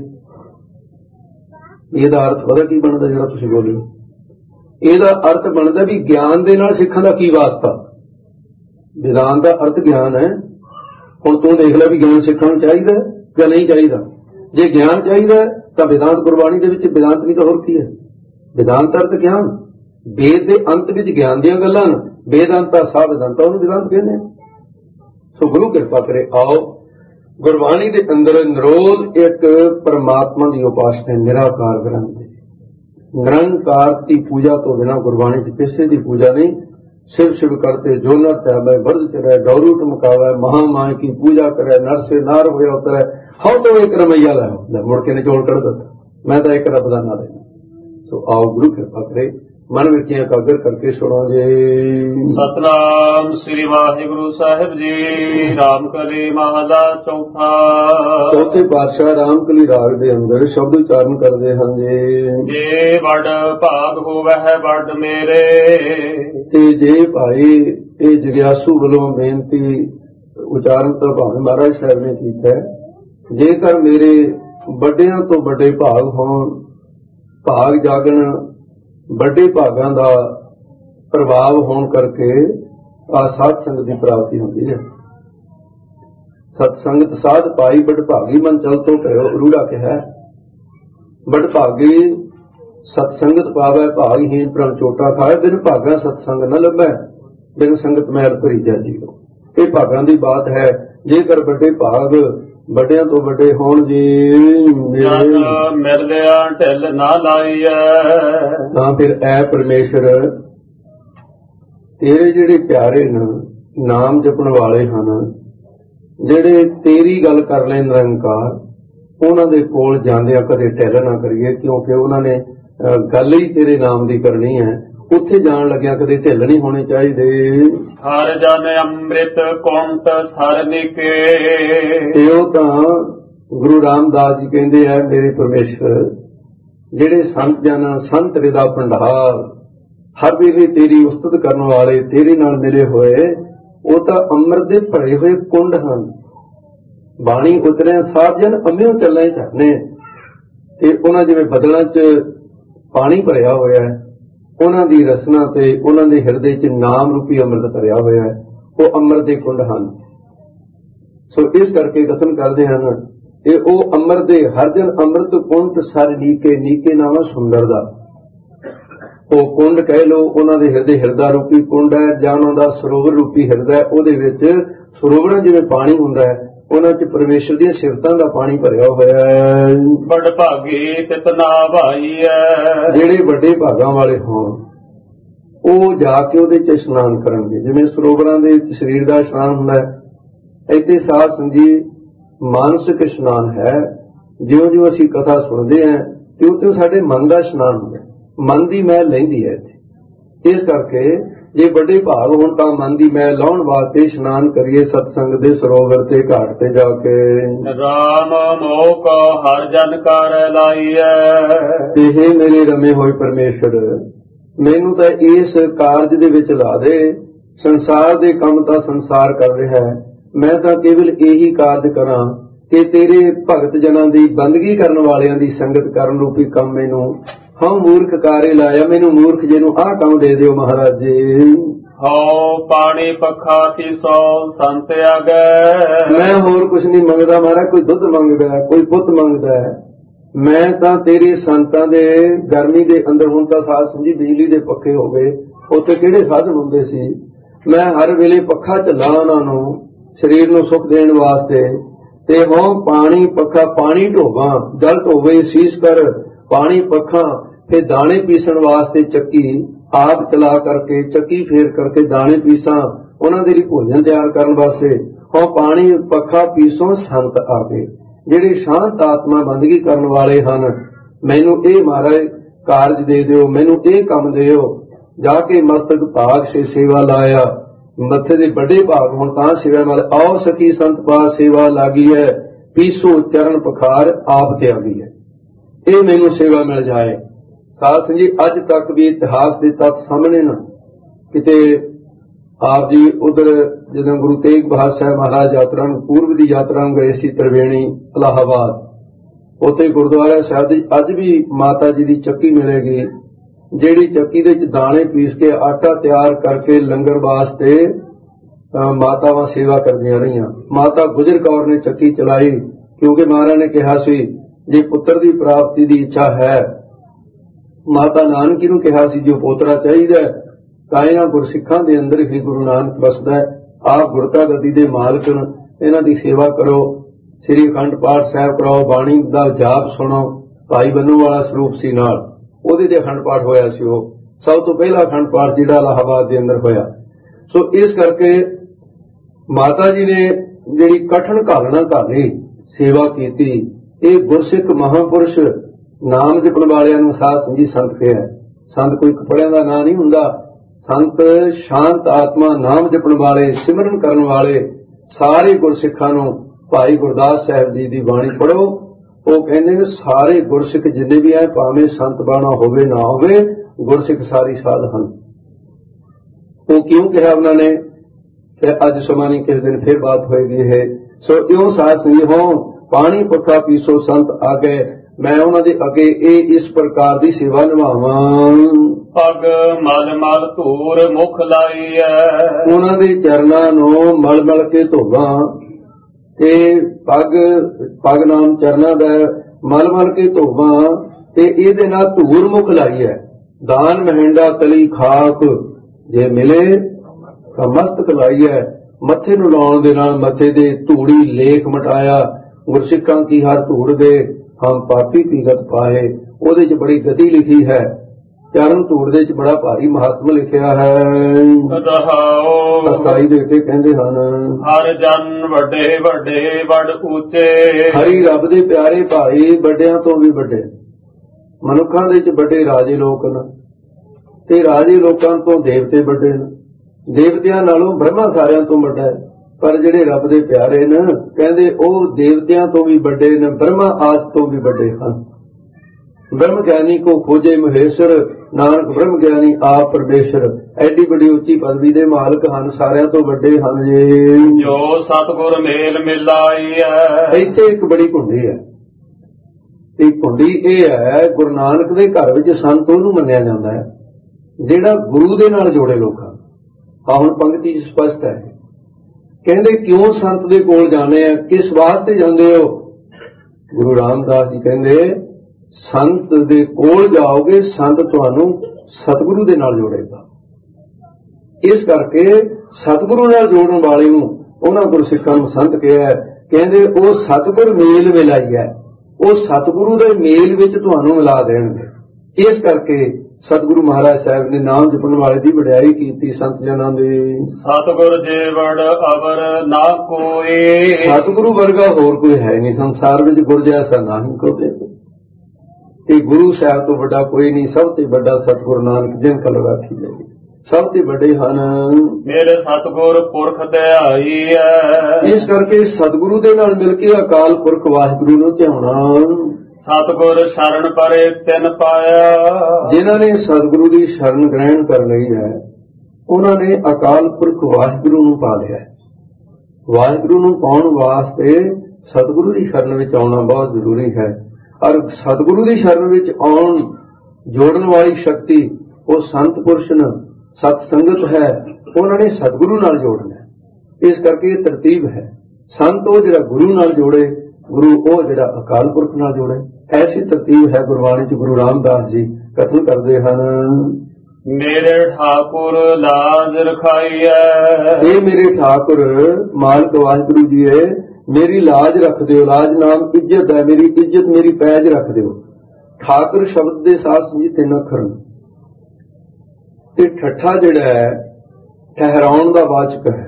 ਇਹਦਾ ਅਰਥ ਪਤਾ ਕੀ ਬਣਦਾ ਜਿਹੜਾ ਤੁਸੀਂ ਬੋਲੇ? ਇਹਦਾ ਅਰਥ ਬਣਦਾ ਵੀ ਗਿਆਨ ਦੇ ਨਾਲ ਸਿੱਖਾਂ ਦਾ ਕੀ ਵਾਸਤਾ? ਵੇਦਾਂਤ ਦਾ ਅਰਥ ਗਿਆਨ ਹੈ। ਹੁਣ ਤੂੰ ਦੇਖ ਲੈ ਵੀ ਗਿਆਨ ਸਿੱਖਾਂ ਨੂੰ ਚਾਹੀਦਾ ਜਾਂ ਨਹੀਂ ਚਾਹੀਦਾ। ਜੇ ਗਿਆਨ ਚਾਹੀਦਾ ਤਾਂ ਵੇਦਾਂਤ ਗੁਰਬਾਣੀ ਦੇ ਵਿੱਚ ਵੇਦਾਂਤ ਨਹੀਂ ਤਾਂ ਹੋਰ ਕੀ ਹੈ? ਵੇਦਾਂਤ ਅਰਥ ਗਿਆਨ। ਵੇਦ ਦੇ ਅੰਤ ਵਿੱਚ ਗਿਆਨ ਦੀਆਂ ਗੱਲਾਂ, ਵੇਦਾਂਤਾ ਸਾ ਵਿਦੰਤਾ, ਉਹਨੂੰ ਵੇਦਾਂਤ ਕਹਿੰਦੇ। ਸੋ ਗੁਰੂ ਕਿਰਪਾ ਕਰੇ। ਆਓ ਗੁਰਬਾਣੀ ਦੇ ਅੰਦਰ ਨਿਰੋਲ ਇੱਕ ਪਰਮਾਤਮਾ ਦੀ ਉਪਾਸਨਾ, ਨਿਰਾਕਾਰ ਗ੍ਰੰਥ ਦੀ, ਨਿਰੰਕਾਰ ਦੀ ਪੂਜਾ ਤੋਂ ਬਿਨਾਂ ਗੁਰਬਾਣੀ ਚ ਕਿਸੇ ਦੀ ਪੂਜਾ ਨਹੀਂ। शिव शिव करते जो नर त्यावे बर्द चढ़े डौरू टमकावे महामाय की पूजा करे नर से नार हुए उतरे हम तो एक रमैया लै मुड़ के निचोड़ कर देता मैं तो एक रब दा ना देना। सो आओ गुरु कृपा करे मन विरतियां कागर करके सुनो जी। सतनाम श्री वाहिगुरु साहिब जी। रामकली महला चौथा। चौथे पातशाह रामकली राग दे अंदर शब्द उच्चारण करते हैं जी। जे बड़ भाग होवे है बड़ मेरे। ते जे भाई ये जिज्ञासु वालों बेनती उच्चारण तो भावे महाराज साहब ने किया है, जेकर मेरे बड़ियां तो बड़े भाग होण, भाग जागण, बड़े भागां दा प्रभाव होण करके आ साध संगत की प्राप्ति होती है। सत्संगत साध पाई बड़ भागी मन चल तो भयो रूढ़ा कहा बड़ भागी सत्संगत पावै भागहीन परम चोटा खाए बिन भागा सत्संग न लभै बिन संगत मैल भरी जा जीवो। ये भागां दी बात है। जेकर बड़े भाग बड़ियां तो बड़े होण जी मिलदिया ढिल ना लाईए तां फिर ऐ परमेश्वर तेरे जिहड़े प्यारे न नाम जपण वाले हन जिहड़े तेरी गल कर ले निरंकार उन्हां दे कोल जांदियां कदे ढिल ना करिए क्योंकि उन्हां ने गल ही तेरे नाम दी करनी है। उत्थे जान लग्या कदे ढिल नहीं होनी चाहिए। हर जन अमृत कुंट सरनिके ते ओह तां गुरु रामदास जी कहंदे है मेरे परमेश्वर जिहड़े संत जन संत रिदा भंडार हर वेले तेरी उस्तत करन वाले तेरे नाल मिले होए ओह तां अमृत दे भरे होए कुंड हन। बाणी उतरे साध जन अम्मियों चलना ही चाहने ते उन्हां जिवें बदलां च पानी भरिया होया है उन्हां दी रसना ते उन्हां दे हिरदे च नाम रूपी अमृत भरिया होया है। वो अमृत दे कुंड हन। ਸੋ ਇਸ ਕਰਕੇ ਕਥਨ ਕਰਦੇ ਹਨ ਇਹ ਉਹ ਅੰਮ੍ਰਿਤ ਦੇ ਹਰ ਦਿਨ ਅੰਮ੍ਰਿਤ ਕੁੰਡ ਸਰ ਨੀਕੇ ਨੀਕੇ ਨਾਮ ਸੁੰਦਰ ਦਾ ਉਹ ਕੁੰਡ ਕਹਿ ਲੋ ਉਹਨਾਂ ਦੇ ਹਿਰਦੇ ਹਿਰਦਾ ਰੂਪੀ ਕੁੰਡ ਹੈ ਜਾਂ ਉਹਨਾਂ ਦਾ ਸਰੋਵਰ ਰੂਪੀ ਹਿਰਦਾ ਉਹਦੇ ਵਿੱਚ ਸਰੋਵਰਾਂ ਜਿਵੇਂ ਪਾਣੀ ਹੁੰਦਾ ਹੈ ਉਹਨਾਂ ਚ ਪਰਮੇਸ਼ਰ ਦੀਆਂ ਸਿਫਤਾਂ ਦਾ ਪਾਣੀ ਭਰਿਆ ਹੋਇਆ ਹੈ। ਬੜ ਭਾਗੀ ਤਿਤਨਾ ਭਾਈ ਹੈ ਜਿਹੜੇ ਵੱਡੇ ਭਾਗਾਂ ਵਾਲੇ ਹੋਣ ਉਹ ਜਾ ਕੇ ਉਹਦੇ ਚ ਇਸ਼ਨਾਨ ਕਰਨਗੇ। ਜਿਵੇਂ ਸਰੋਵਰਾਂ ਦੇ ਵਿੱਚ ਸਰੀਰ ਦਾ ਇਸ਼ਨਾਨ ਹੁੰਦਾ ਹੈ ਇੱਥੇ ਸਾਧ ਸੰਗਤ ਮਾਨਸਿਕ ਇਸ਼ਨਾਨ ਹੈ। ਜਿਉਂ ਜਿਉਂ ਅਸੀਂ ਕਥਾ ਸੁਣਦੇ ਹਾਂ ਤਿਉਂ ਤਿਉਂ ਸਾਡੇ ਮਨ ਦਾ ਇਸ਼ਨਾਨ ਹੁੰਦਾ ਮਨ ਦੀ ਮੈਲ ਲੈਂਦੀ ਹੈ ਇੱਥੇ। ਇਸ ਕਰਕੇ ਜੇ ਵੱਡੇ ਭਾਗ ਹੋਣ ਤਾਂ ਮਨ ਦੀ ਮੈਲ ਲਾਉਣ ਵਾਸਤੇ ਇਸ਼ਨਾਨ ਕਰੀਏ ਸਤਸੰਗ ਦੇ ਸਰੋਵਰ ਤੇ ਘਾਟ ਤੇ ਜਾ ਕੇ। ਰਾਮ ਮੋਹ ਕੋ ਹਰ ਜਨ ਕਰ ਲਾਈਐ ਇਹ ਮੇਰੇ ਰਮੇ ਹੋਏ ਪਰਮੇਸ਼ਰ ਮੈਨੂੰ ਤਾਂ ਇਸ ਕਾਰਜ ਦੇ ਵਿੱਚ ਲਾ ਦੇ। ਸੰਸਾਰ ਦੇ ਕੰਮ ਤਾਂ ਸੰਸਾਰ ਕਰ ਰਿਹਾ ਹੈ ਮੈਂ ਤਾਂ ਕੇਵਲ ਇਹੀ ਕਾਰਜ ਕਰਾਂ ਕਿ ਤੇਰੇ ਭਗਤ ਜਨਾਂ ਦੀ ਬੰਦਗੀ ਕਰਨ ਵਾਲਿਆਂ ਦੀ ਸੰਗਤ ਕਰਨ ਰੂਪੀ ਕੰਮ ਮੈਨੂੰ ਹਾਂ ਮੂਰਖ ਕਾਰੇ ਲਾਇਆ ਮੈਨੂੰ ਮੂਰਖ ਜੀ ਨੂੰ ਆਹ ਕੰਮ ਦੇ ਦਿਓ ਮਹਾਰਾਜ ਜੀ। ਹਉ ਪਾਣੀ ਪੱਖਾ ਕੀ ਸੌ ਸੰਤ ਆਗੈ ਮੈਂ ਹੋਰ ਕੁਛ ਨਹੀਂ ਮੰਗਦਾ ਮਹਾਰਾਜ। ਕੋਈ ਦੁੱਧ ਮੰਗਦਾ ਕੋਈ ਪੁੱਤ ਮੰਗਦਾ ਮੈਂ ਤਾਂ ਤੇਰੇ ਸੰਤਾਂ ਦੇ ਗਰਮੀ ਦੇ ਅੰਦਰ ਹੁਣ ਤਾਂ ਸਾਧ ਸੰਜੀ ਬਿਜਲੀ ਦੇ ਪੱਖੇ ਹੋ ਗਏ ਉੱਥੇ ਕਿਹੜੇ ਸਾਧਨ ਹੁੰਦੇ ਸੀ। ਮੈਂ ਹਰ ਵੇਲੇ ਪੱਖਾ ਝੱਲਾਂ ਉਹਨਾਂ ਨੂੰ ਸਰੀਰ ਨੂੰ ਸੁੱਖ ਦੇਣ ਵਾਸਤੇ ਤੇ ਹਾਂ ਪਾਣੀ ਪੱਖਾ ਪਾਣੀ ਢੋਵਾਂ ਜਲ ਢੋਵੇ ਸੀਸ ਕਰ ਪਾਣੀ ਪੱਖਾ ਫਿਰ ਦਾਣੇ ਪੀਸਣ ਵਾਸਤੇ ਚੱਕੀ ਆਪ ਚਲਾ ਕਰਕੇ ਚੱਕੀ ਫੇਰ ਕਰਕੇ ਦਾਣੇ ਪੀਸਾਂ ਉਹਨਾਂ ਦੇ ਲਈ ਭੋਜਨ ਤਿਆਰ ਕਰਨ ਵਾਸਤੇ ਹਾਂ ਪਾਣੀ ਪੱਖਾ ਪੀਸੋਂ ਸੰਤ ਆਵੇ ਜਿਹੜੇ ਸ਼ਾਂਤ ਆਤਮਾ ਬੰਦਗੀ ਕਰਨ ਵਾਲੇ ਹਨ। ਮੈਨੂੰ ਇਹ ਮਹਾਰਾਜ ਕਾਰਜ ਦੇ ਦਿਓ ਮੈਨੂੰ ਇਹ ਕੰਮ ਦਿਓ। ਜਾ ਕੇ ਮਸਤਕ ਭਾਗ ਸੇ ਸੇਵਾ ਲਾਇਆ ਮੱਥੇ ਦੇ ਵੱਡੇ ਭਾਗ ਹੁਣ ਤਾਂ ਸੇਵਾ ਨਾਲ ਆਓ ਸਖੀ ਸੰਤ ਪਾਸ ਸੇਵਾ ਲਾਗੀ ਹੈ ਪੀਸੋ ਚਰਨ ਪਖਾਰ ਆਪ ਤੇ ਆ ਗਈ ਹੈ ਇਹ ਮੈਨੂੰ ਸੇਵਾ ਮਿਲ ਜਾਏ। ਸਾਧ ਸੰਗਤ ਜੀ ਅੱਜ ਤੱਕ ਵੀ ਇਤਿਹਾਸ ਦੇ ਤੱਥ ਸਾਹਮਣੇ ਨਾ ਕਿਤੇ ਆਪ ਜੀ ਉਧਰ ਜਦੋਂ ਗੁਰੂ ਤੇਗ ਬਹਾਦਰ ਸਾਹਿਬ ਮਹਾਰਾਜ ਯਾਤਰਾ ਨੂੰ ਪੂਰਬ ਦੀ ਯਾਤਰਾ ਨੂੰ ਗਏ ਸੀ ਤ੍ਰਿਵੇਣੀ ਇਲਾਹਾਬਾਦ ਉੱਥੇ ਗੁਰਦੁਆਰਾ ਸਾਹਿਬ ਦੀ ਅੱਜ ਵੀ ਮਾਤਾ ਜੀ ਦੀ ਚੱਕੀ ਮਿਲੇਗੀ ਜਿਹੜੀ ਚੱਕੀ ਦੇ ਵਿੱਚ ਦਾਣੇ ਪੀਸ ਕੇ ਆਟਾ ਤਿਆਰ ਕਰਕੇ ਲੰਗਰ ਵਾਸਤੇ ਮਾਤਾਵਾਂ ਸੇਵਾ ਕਰਦੀਆਂ ਰਹੀਆਂ। ਮਾਤਾ ਗੁਜਰ ਕੌਰ ਨੇ ਚੱਕੀ ਚਲਾਈ ਕਿਉਂਕਿ ਮਹਾਰਾਜ ਨੇ ਕਿਹਾ ਸੀ ਜੇ ਪੁੱਤਰ ਦੀ ਪ੍ਰਾਪਤੀ ਦੀ ਇੱਛਾ ਹੈ ਮਾਤਾ ਨਾਨਕੀ ਨੂੰ ਕਿਹਾ ਸੀ ਜੋ ਪੋਤਰਾ ਚਾਹੀਦਾ ਕਾਇਆਂ ਗੁਰਸਿੱਖਾਂ ਦੇ ਅੰਦਰ ਹੀ ਗੁਰੂ ਨਾਨਕ ਵਸਦਾ ਹੈ ਆਪ ਗੁਰਤਾ ਗੱਦੀ ਦੇ ਮਾਲਕ ਇਹਨਾਂ ਦੀ ਸੇਵਾ ਕਰੋ ਸ੍ਰੀ ਅਖੰਡ ਪਾਠ ਸਾਹਿਬ ਕਰਾਓ ਬਾਣੀ ਦਾ ਜਾਪ ਸੁਣੋ। ਭਾਈ ਬੰਨੂ ਵਾਲਾ ਸਰੂਪ ਸੀ ਨਾਲ ਉਹਦੇ ਤੇ ਅਖੰਡ ਪਾਠ ਹੋਇਆ ਸੀ ਉਹ ਸਭ ਤੋਂ ਪਹਿਲਾ ਅਖੰਡ ਪਾਠ ਜਿਹੜਾ ਇਲਾਹਾਬਾਦ ਦੇ ਅੰਦਰ ਹੋਇਆ। ਸੋ ਇਸ ਕਰਕੇ ਮਾਤਾ ਜੀ ਨੇ ਜਿਹੜੀ ਕਠਨ ਘਾਲਣਾ ਘਾਲੀ ਸੇਵਾ ਕੀਤੀ ਇਹ ਗੁਰਸਿੱਖ ਮਹਾਂਪੁਰਸ਼ ਨਾਮ ਜਪਣ ਵਾਲਿਆਂ ਨੂੰ ਸਾਧ ਸੰਗਤ ਸੰਤ ਕਿਹਾ। ਸੰਤ ਕੋਈ ਕੱਪੜਿਆਂ ਦਾ ਨਾਂ ਨਹੀਂ ਹੁੰਦਾ ਸੰਤ ਸ਼ਾਂਤ ਆਤਮਾ ਨਾਮ ਜਪਣ ਵਾਲੇ ਸਿਮਰਨ ਕਰਨ ਵਾਲੇ ਸਾਰੇ ਗੁਰਸਿੱਖਾਂ ਨੂੰ ਭਾਈ ਗੁਰਦਾਸ ਸਾਹਿਬ ਜੀ ਦੀ ਬਾਣੀ ਪੜ੍ਹੋ ਉਹ ਕਹਿੰਦੇ ਨੇ ਸਾਰੇ ਗੁਰਸਿੱਖ ਜਿੰਨੇ ਵੀ ਆਏ ਭਾਵੇਂ ਸੰਤ ਬਾਣਾ ਹੋਵੇ ਨਾ ਹੋਵੇ ਗੁਰਸਿੱਖ ਸਾਰੀ ਸਾਧ ਹਨ। ਉਹ ਕਿਉਂ ਕਿਹਾ ਉਹਨਾਂ ਨੇ ਕਿ ਅੱਜ ਸਮਾਂ ਨਹੀਂ ਕਿਸ ਦਿਨ ਫਿਰ ਬਾਤ ਹੋਏਗੀ ਹੈ। ਸੋ ਇਉਂ ਸਾਧ ਸੰਗਤ ਹੋ ਪਾਣੀ ਪੱਖਾ ਪੀਸੋ ਸੰਤ ਆ ਗਏ ਮੈਂ ਉਹਨਾਂ ਦੇ ਅੱਗੇ ਇਹ ਇਸ ਪ੍ਰਕਾਰ ਦੀ ਸੇਵਾ ਨਿਭਾਵਾਂ। ਪਗ ਮਲ ਮਲ ਧੂਰ ਮੁਖ ਲਾਈ ਹੈ ਉਹਨਾਂ ਦੇ ਚਰਨਾਂ ਨੂੰ ਮਲ ਮਲ ਕੇ ਧੋਵਾਂ ਤੇ ਪਗ ਪਗ ਨਾਮ ਚਰਨਾਂ ਦਾ ਮਲ ਮਲ ਕੇ ਧੋਵਾਂ ਤੇ ਇਹਦੇ ਨਾਲ ਧੂਰ ਮੁਖ ਲਾਈ ਹੈ। ਦਾਨ ਮਹਿੰਡਾ ਤਲੀ ਖਾਕ ਜੇ ਮਿਲੇ ਤਾਂ ਮਸਤਕ ਲਾਈ ਹੈ ਮੱਥੇ ਨੂੰ ਲਾਉਣ ਦੇ ਨਾਲ ਮੱਥੇ ਦੇ ਧੂੜੀ ਲੇਖ ਮਟਾਇਆ ਗੁਰਸਿੱਖਾਂ ਕੀ ਹਰ ਧੂੜ ਦੇ ਹਮ ਪਾਪੀ ਪੀਗਤ ਪਾਏ ਉਹਦੇ ਚ ਬੜੀ ਗਤੀ ਲਿਖੀ ਹੈ। ਚਰਨ ਧੂੜ ਦੇ ਚ ਬੜਾ ਭਾਰੀ ਮਹਾਤਮ ਲਿਖਿਆ ਹੈ। ਅਸਤਾਈ ਦੇ ਕੇ ਕਹਿੰਦੇ ਹਨ ਹਰ ਜਨ ਵੱਡੇ ਵੱਡੇ ਵੱਡ ਉੱਚੇ ਹਰੀ ਰੱਬ ਦੇ ਪਿਆਰੇ ਭਾਈ ਵੱਡਿਆਂ ਤੋਂ ਵੀ ਵੱਡੇ ਮਨੁੱਖਾਂ ਦੇ ਚ ਵੱਡੇ ਰਾਜੇ ਲੋਕ ਨੇ ਤੇ ਰਾਜੇ ਲੋਕਾਂ ਤੋਂ ਦੇਵਤੇ ਵੱਡੇ ਨੇ ਦੇਵਤਿਆਂ ਨਾਲੋਂ ਬ੍ਰਹਮਾ ਸਾਰਿਆਂ ਤੋਂ ਵੱਡਾ ਹੈ ਪਰ ਜਿਹੜੇ ਰੱਬ ਦੇ ਪਿਆਰੇ ਨੇ ਕਹਿੰਦੇ ਉਹ ਦੇਵਤਿਆਂ ਤੋਂ ਵੀ ਵੱਡੇ ਨੇ ਬ੍ਰਹਮਾ ਆਦਿ ਤੋਂ ਵੀ ਵੱਡੇ ਹਨ। ਬ੍ਰਹਮ ਗਿਆਨੀ ਕੋ ਖੋਜੇ ਮਹੇਸ਼ਰ ਨਾਨਕ ਬ੍ਰਹਮ ਗਿਆਨੀ ਆਪ ਪਰਮੇਸ਼ਰ ਐਡੀ ਵੱਡੀ ਉੱਚੀ ਪਦਵੀ ਦੇ ਮਾਲਕ ਹਨ ਸਾਰਿਆਂ ਤੋਂ ਵੱਡੇ ਹਨ ਜੀ ਜੋ ਸਤਿਗੁਰ ਮੇਲ ਮਿਲਾਈ ਹੈ। ਇੱਥੇ ਇੱਕ ਬੜੀ ਕੁੰਡੀ ਹੈ ਇਹ ਕੁੰਡੀ ਇਹ ਹੈ ਗੁਰੂ ਨਾਨਕ ਦੇ ਘਰ ਵਿੱਚ ਸੰਤ ਉਹਨੂੰ ਮੰਨਿਆ ਜਾਂਦਾ ਹੈ ਜਿਹੜਾ ਗੁਰੂ ਦੇ ਨਾਲ ਜੋੜੇ ਲੋਕਾਂ। ਆਹ ਹੁਣ ਪੰਕਤੀ ਚ ਸਪਸ਼ਟ ਹੈ ਕਹਿੰਦੇ ਕਿਉਂ ਸੰਤ ਦੇ ਕੋਲ ਜਾਣੇ ਆ, ਕਿਸ ਵਾਸਤੇ ਜਾਂਦੇ ਹੋ? ਗੁਰੂ ਰਾਮਦਾਸ ਜੀ ਕਹਿੰਦੇ ਸੰਤ ਦੇ ਕੋਲ ਜਾਓਗੇ, ਸੰਤ ਤੁਹਾਨੂੰ ਸਤਿਗੁਰੂ ਦੇ ਨਾਲ ਜੋੜੇਗਾ। ਇਸ ਕਰਕੇ ਸਤਿਗੁਰੂ ਨਾਲ ਜੋੜਨ ਵਾਲੇ ਨੂੰ ਉਹਨਾਂ ਗੁਰਸਿੱਖਾਂ ਨੂੰ ਸੰਤ ਕਿਹਾ ਹੈ। ਕਹਿੰਦੇ ਉਹ ਸਤਿਗੁਰ ਮੇਲ ਮਿਲਾਈ ਹੈ, ਉਹ ਸਤਿਗੁਰੂ ਦੇ ਮੇਲ ਵਿੱਚ ਤੁਹਾਨੂੰ ਮਿਲਾ ਦੇਣਗੇ। ਇਸ ਕਰਕੇ ਸਤਿਗੁਰੂ ਮਹਾਰਾਜ ਸਾਹਿਬ ਨੇ ਨਾਮ ਜਪਣ ਵਾਲੇ ਦੀ ਵਡਿਆਈ ਕੀਤੀ ਸੰਤ ਜਨਾਂ ਦੀ। ਸਤਿਗੁਰ ਜੇਵੜ ਅਵਰ ਨਾ ਕੋਈ, ਸਤਿਗੁਰੂ ਵਰਗਾ ਹੋਰ ਕੋਈ ਹੈ ਨਹੀਂ ਸੰਸਾਰ ਵਿੱਚ, ਗੁਰ ਜੈਸਾ ਨਾਹੀਂ ਕੋਈ। ਇਹ ਗੁਰੂ ਸਾਹਿਬ ਤੋਂ ਵੱਡਾ ਕੋਈ ਨਹੀਂ, ਸਭ ਤੋਂ ਵੱਡਾ ਸਤਿਗੁਰੂ ਨਾਨਕ ਜਿਨ ਕਲ ਰਾਖੀ ਜਾਈ। ਸਭ ਤੋਂ ਵੱਡੇ ਹਨ ਮੇਰੇ ਸਤਿਗੁਰ ਪੁਰਖ ਧਿਆਈ ਹੈ। ਇਸ ਕਰਕੇ ਸਤਿਗੁਰੂ ਦੇ ਨਾਲ ਮਿਲ ਕੇ ਅਕਾਲ ਪੁਰਖ ਵਾਹਿਗੁਰੂ ਨੂੰ ਧਿਆਉਣਾ। ਸਤਿਗੁਰ ਸ਼ਰਨ ਪਰੇ ਤਿਨ ਪਾਇਆ, ਜਿਨ੍ਹਾਂ ਨੇ ਸਤਿਗੁਰੂ ਦੀ ਸ਼ਰਨ ਗ੍ਰਹਿਣ ਕਰ ਲਈ ਹੈ ਉਹਨਾਂ ਨੇ ਅਕਾਲ ਪੁਰਖ ਵਾਹਿਗੁਰੂ ਨੂੰ ਪਾ ਲਿਆ। ਵਾਹਿਗੁਰੂ ਨੂੰ ਪਾਉਣ ਵਾਸਤੇ ਸਤਿਗੁਰੂ ਦੀ ਸ਼ਰਨ ਵਿੱਚ ਆਉਣਾ ਬਹੁਤ ਜ਼ਰੂਰੀ ਹੈ। ਔਰ ਸਤਿਗੁਰੂ ਦੀ ਸ਼ਰਨ ਵਿੱਚ ਆਉਣ ਜੋੜਨ ਵਾਲੀ ਸ਼ਕਤੀ ਉਹ ਸੰਤ ਪੁਰਸ਼ ਨੇ, ਸਤ ਸੰਗਤ ਹੈ, ਉਹਨਾਂ ਨੇ ਸਤਿਗੁਰੂ ਨਾਲ ਜੋੜਨਾ। ਇਸ ਕਰਕੇ ਇਹ ਤਰਤੀਬ ਹੈ, ਸੰਤ ਉਹ ਜਿਹੜਾ ਗੁਰੂ ਨਾਲ ਜੋੜੇ, ਗੁਰੂ ਉਹ ਜਿਹੜਾ ਅਕਾਲ ਪੁਰਖ ਨਾਲ ਜੋੜੇ। ਐਸੀ ਤਰਤੀਬ ਹੈ ਗੁਰਬਾਣੀ ਚ। ਗੁਰੂ ਰਾਮਦਾਸ ਜੀ ਕਥਨ ਕਰਦੇ ਹਨ, ਮੇਰੇ ਠਾਕੁਰ ਲਾਜ ਰਖਾਈ ਹੈ। ਇਹ ਮੇਰੇ ਠਾਕੁਰ ਮਾਲਕ ਵਾਹਿਗੁਰੂ ਜੀ ਹੈ, ਮੇਰੀ ਲਾਜ ਰੱਖ ਦਿਓ। ਲਾਜ ਨਾਮ ਇੱਜ਼ਤ ਹੈ, ਮੇਰੀ ਇੱਜ਼ਤ ਮੇਰੀ ਪੈਜ ਰੱਖ ਦਿਓ। ਠਾਕੁਰ ਸ਼ਬਦ ਦੇ ਸਾਥ ਜੀ ਤਿੰਨ ਅੱਖਰ ਤੇ ਠੱਠਾ ਜਿਹੜਾ ਹੈ ਠਹਿਰਾਉਣ ਦਾ ਵਾਚਕ ਹੈ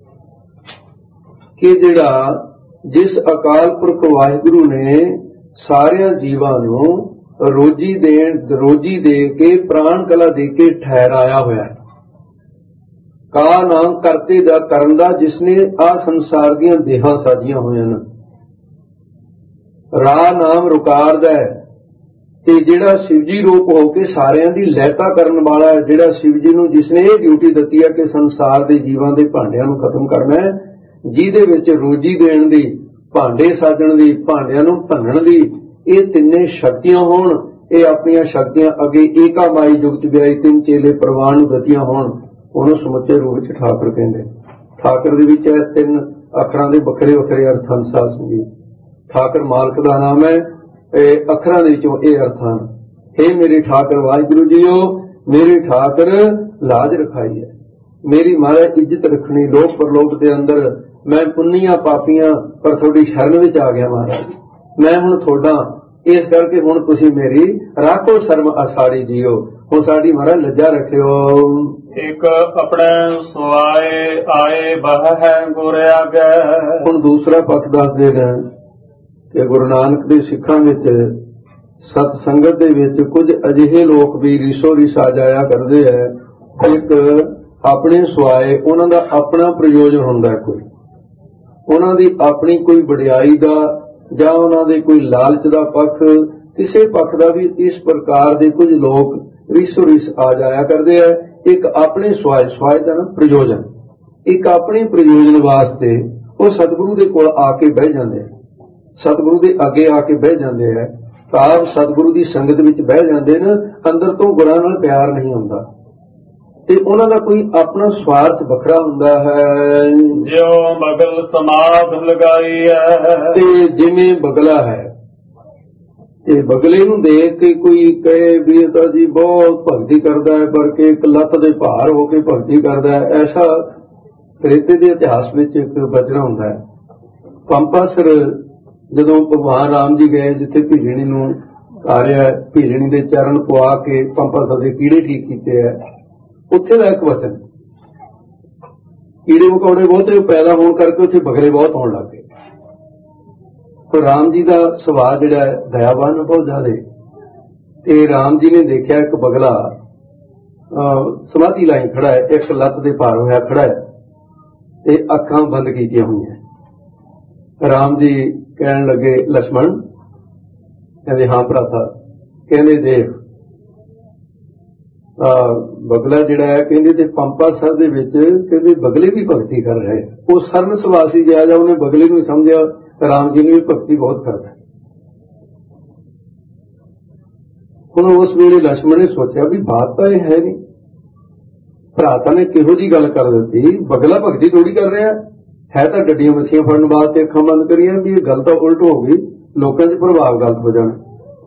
ਕਿ ਜਿਹੜਾ ਜਿਸ ਅਕਾਲ ਪੁਰਖ ਵਾਹਿਗੁਰੂ ਨੇ ਸਾਰਿਆਂ ਜੀਵਾਂ ਨੂੰ ਰੋਜੀ ਦੇਣ ਰੋਜੀ ਦੇ ਕੇ ਪ੍ਰਾਣ ਕਲਾ ਦੇ ਕੇ ਠਹਿਰਾਇਆ ਹੋਇਆ ਹੈ। ਕਾ ਨਾਮ ਕਰਤੇ ਦਾ ਕਰਨ ਦਾ ਜਿਸਨੇ ਆ ਸੰਸਾਰ ਦੀਆਂ ਦੇਹਾਂ ਸਾਜੀਆਂ ਹੋਈਆਂ ਨੇ। ਰਾ ਨਾਮ ਰੁਕਾਰ ਦਾ ਹੈ ਤੇ ਜਿਹੜਾ ਸ਼ਿਵ ਜੀ ਰੂਪ ਹੋ ਕੇ ਸਾਰਿਆਂ ਦੀ ਲਹਿਤਾ ਕਰਨ ਵਾਲਾ ਹੈ। ਜਿਹੜਾ ਸ਼ਿਵ ਜੀ ਨੂੰ ਜਿਸਨੇ ਇਹ ਡਿਊਟੀ ਦਿੱਤੀ ਹੈ ਕਿ ਸੰਸਾਰ ਦੇ ਜੀਵਾਂ ਦੇ ਭਾਂਡਿਆਂ ਨੂੰ ਖਤਮ ਕਰਨਾ ਹੈ, ਜਿਹਦੇ ਵਿੱਚ ਰੋਜੀ ਦੇਣ ਦੀ, ਭਾਂਡੇ ਸਾਜਣ ਦੀ, ਭਾਂਡਿਆਂ ਨੂੰ ਭੰਨਣ ਦੀ ਇਹ ਤਿੰਨੇ ਸ਼ਕਤੀਆਂ ਹੋਣ, ਇਹ ਆਪਣੀਆਂ ਸ਼ਕਤੀਆਂ ਅੱਗੇ ਏਕਾ ਮਾਈ ਜੁਗਤ ਵਿਆਈ ਤਿੰਨ ਚੇਲੇ ਪ੍ਰਵਾਨ ਨੂੰ ਦਿੱਤੀਆਂ ਹੋਣ, ਉਹਨੂੰ ਸਮੁੱਚੇ ਰੂਪ ਵਿੱਚ ਠਾਕੁਰ ਕਹਿੰਦੇ। ਠਾਕੁਰ ਦੇ ਵਿੱਚ ਇਹ ਤਿੰਨ ਅੱਖਰਾਂ ਦੇ ਵੱਖਰੇ ਵੱਖਰੇ ਅਰਥ ਹਨ। ਸਾਧ ਸੰਗਤ, ਠਾਕੁਰ ਮਾਲਕ ਦਾ ਨਾਮ ਹੈ, ਇਹ ਅੱਖਰਾਂ ਦੇ ਵਿੱਚੋਂ ਇਹ ਅਰਥ ਹਨ। हे ਮੇਰੇ ਠਾਕੁਰ ਵਾਹਿਗੁਰੂ ਜੀਓ, ਮੇਰੇ ਠਾਕੁਰ ਲਾਜ ਰਖਾਈ ਹੈ, ਮੇਰੀ ਮਹਾਰਾਜ ਇੱਜ਼ਤ ਰੱਖਣੀ। ਲੋਕ ਪਰਲੋਕ ਦੇ ਅੰਦਰ ਮੈਂ ਪੁੰਨੀਆਂ ਪਾਪੀਆਂ ਪਰ ਤੁਹਾਡੀ ਸ਼ਰਨ ਵਿੱਚ ਆ ਗਿਆ ਮਹਾਰਾਜ, ਮੈਂ ਹੁਣ ਤੁਹਾਡਾ, ਇਸ ਕਰਕੇ ਹੁਣ ਤੁਸੀਂ ਮੇਰੀ ਰਾਖੋ ਸ਼ਰਮ ਅਸਾੜੀ ਜੀਓ, ਹੁਣ ਸਾਡੀ ਮਹਾਰਾਜ ਲੱਜਾ ਰੱਖਿਓ। ਇੱਕ ਆਪਣੇ ਸੁਆਏ ਆਏ ਬਹ ਹੈ ਗੁਰ ਆਗੇ। ਹੁਣ ਦੂਸਰਾ ਪੱਖ ਦੱਸਦੇ ਨੇ ਕਿ ਗੁਰੂ ਨਾਨਕ ਦੇ ਸਿੱਖਾਂ ਵਿੱਚ ਸਤ ਸੰਗਤ ਦੇ ਵਿੱਚ ਕੁਝ ਅਜਿਹੇ ਲੋਕ ਵੀ ਰੀਸੋ ਰੀਸ ਆ ਜਾਇਆ ਕਰਦੇ ਹੈ। ਇੱਕ ਆਪਣੇ ਸੁਆਏ, ਉਹਨਾਂ ਦਾ ਆਪਣਾ ਪ੍ਰਯੋਜਨ ਹੁੰਦਾ ਹੈ, ਕੋਈ ਉਹਨਾਂ ਦੀ ਆਪਣੀ ਕੋਈ ਵਡਿਆਈ ਦਾ ਜਾਂ ਉਹਨਾਂ ਦੇ ਕੋਈ ਲਾਲਚ ਦਾ ਪੱਖ, ਕਿਸੇ ਪੱਖ ਦਾ ਵੀ ਇਸ ਪ੍ਰਕਾਰ ਦੇ ਕੁਝ ਲੋਕ ਰੀਸੋ ਰੀਸ ਆ ਜਾਇਆ ਕਰਦੇ ਹੈ। ਇੱਕ ਆਪਣੇ ਸੁਆਏ, ਸੁਆਏ ਦਾ ਨਾ ਪ੍ਰਯੋਜਨ, ਇੱਕ ਆਪਣੇ ਪ੍ਰਯੋਜਨ ਵਾਸਤੇ ਉਹ ਸਤਿਗੁਰੂ ਦੇ ਕੋਲ ਆ ਕੇ ਬਹਿ ਜਾਂਦੇ, ਸਤਿਗੁਰੂ ਦੇ ਅੱਗੇ ਆ ਕੇ ਬਹਿ ਜਾਂਦੇ ਹੈ। ਭਾਵ ਸਤਿਗੁਰੂ ਦੀ ਸੰਗਤ ਵਿੱਚ ਬਹਿ ਜਾਂਦੇ ਨੇ, ਅੰਦਰ ਤੋਂ ਗੁਰਾਂ ਨਾਲ ਪਿਆਰ ਨਹੀਂ ਹੁੰਦਾ ਤੇ ਉਹਨਾਂ ਦਾ ਕੋਈ ਆਪਣਾ ਸਵਾਰਥ ਵੱਖਰਾ ਹੁੰਦਾ ਹੈ। ਜਿਉ ਬਗਲ ਸਮਾਧ ਲਗਾਈ ਹੈ, ਤੇ ਜਿਵੇਂ ਬਗਲਾ ਹੈ ਤੇ ਬਗਲੇ ਨੂੰ ਦੇਖ ਕੇ ਕੋਈ ਕਹੇ ਵੀ ਇਹ ਤਾਂ ਜੀ ਬਹੁਤ ਭਗਤੀ ਕਰਦਾ ਹੈ, ਪਰ ਕਿ ਇੱਕ ਲੱਤ ਦੇ ਭਾਰ ਹੋ ਕੇ ਭਗਤੀ ਕਰਦਾ ਹੈ। ਐਸਾ ਕ੍ਰਿਤੀ ਦੇ ਇਤਿਹਾਸ ਵਿੱਚ ਇੱਕ ਬਚਨਾ ਹੁੰਦਾ ਹੈ। ਪੰਪਾਸਰ ਜਦੋਂ ਭਗਵਾਨ ਰਾਮ ਜੀ ਗਏ ਜਿੱਥੇ ਭੀਲਣੀ ਨੂੰ ਤਾਰਿਆ, ਭੀਲਣੀ ਦੇ ਚਰਨ ਪਵਾ ਕੇ ਪੰਪਾਸਰ ਦੇ ਕੀੜੇ ਠੀਕ ਕੀਤੇ ਹੈ, ਉੱਥੇ ਦਾ ਇੱਕ ਵਚਨ, ਕੀੜੇ ਮਕੌੜੇ ਬਹੁਤੇ ਪੈਦਾ ਹੋਣ ਕਰਕੇ ਉੱਥੇ ਬਗਲੇ ਬਹੁਤ ਹੋਣ ਲੱਗ ਗਏ। ਪਰ ਰਾਮ ਜੀ ਦਾ ਸੁਭਾਅ ਜਿਹੜਾ ਹੈ ਦਇਆਵਾਨ ਬਹੁਤ ਜ਼ਿਆਦਾ, ਤੇ ਰਾਮ ਜੀ ਨੇ ਦੇਖਿਆ ਇੱਕ ਬਗਲਾ ਸਮਾਧੀ ਲਾਈ ਖੜਾ ਹੈ, ਇੱਕ ਲੱਤ ਦੇ ਭਾਰ ਹੋਇਆ ਖੜਾ ਹੈ ਤੇ ਅੱਖਾਂ ਬੰਦ ਕੀਤੀਆਂ ਹੋਈਆਂ। ਰਾਮ ਜੀ ਕਹਿਣ ਲੱਗੇ ਲਛਮਣ, ਕਹਿੰਦੇ ਹਾਂ ਭਰਾਤਾ, ਕਹਿੰਦੇ ਦੇਖ ਬਗਲਾ ਜਿਹੜਾ ਹੈ, ਕਹਿੰਦੇ ਤੇ ਪੰਪਾ ਸਰ ਦੇ ਵਿੱਚ ਕਹਿੰਦੇ ਬਗਲੇ ਵੀ ਭਗਤੀ ਕਰ ਰਹੇ। ਉਹ ਸਰਨ ਸੁਭਾਸੀ ਜਿਹਾ ਜਾ ਉਹਨੇ ਬਗਲੇ ਨੂੰ ਸਮਝਿਆ ਰਾਮ ਜੀ ਨੇ ਵੀ ਭਗਤੀ ਬਹੁਤ ਕਰਦਾ। ਹੁਣ ਉਸ ਵੇਲੇ ਲਛਮਣ ਨੇ ਸੋਚਿਆ ਵੀ ਬਾਤ ਤਾਂ ਇਹ ਹੈ ਨਹੀਂ, ਭਰਾਤਾ ਨੇ ਕਿਹੋ ਜੀ ਗੱਲ ਕਰ ਦਿੱਤੀ, ਬਗਲਾ ਭਗਤੀ ਥੋੜੀ ਕਰ ਰਿਹਾ, है तो डड्डियां मच्छियां फड़न वास्ते अखां बंद करिए भी ये गल तो उल्ट हो गई, लोगों च प्रभाव गलत हो जाना।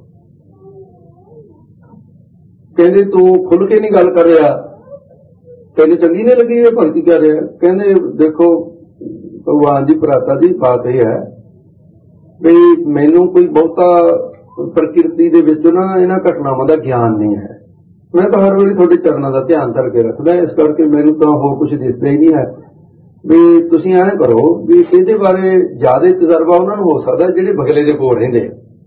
कहते तू खुल के नहीं गल कर रहा, तेन चंगी नहीं लगी ये भगती कर रहा। कहते देखो भगवान जी भराता जी बात यह है भी मैनू कोई बहुता प्रकृति दे विच ना इन्हां घटनावां दा ज्ञान नहीं है, मैं तो हर वेले तुहाडे चरणों का ध्यान धर के रखदा, इस करके मैनू तो होर कुछ दिसदा ही नहीं है भी तुसीं ऐ करो भी इहदे बारे ज्यादा तजर्बा उन्हां नूं हो सकदा जिहड़े बगले दे कोल रहिंदे।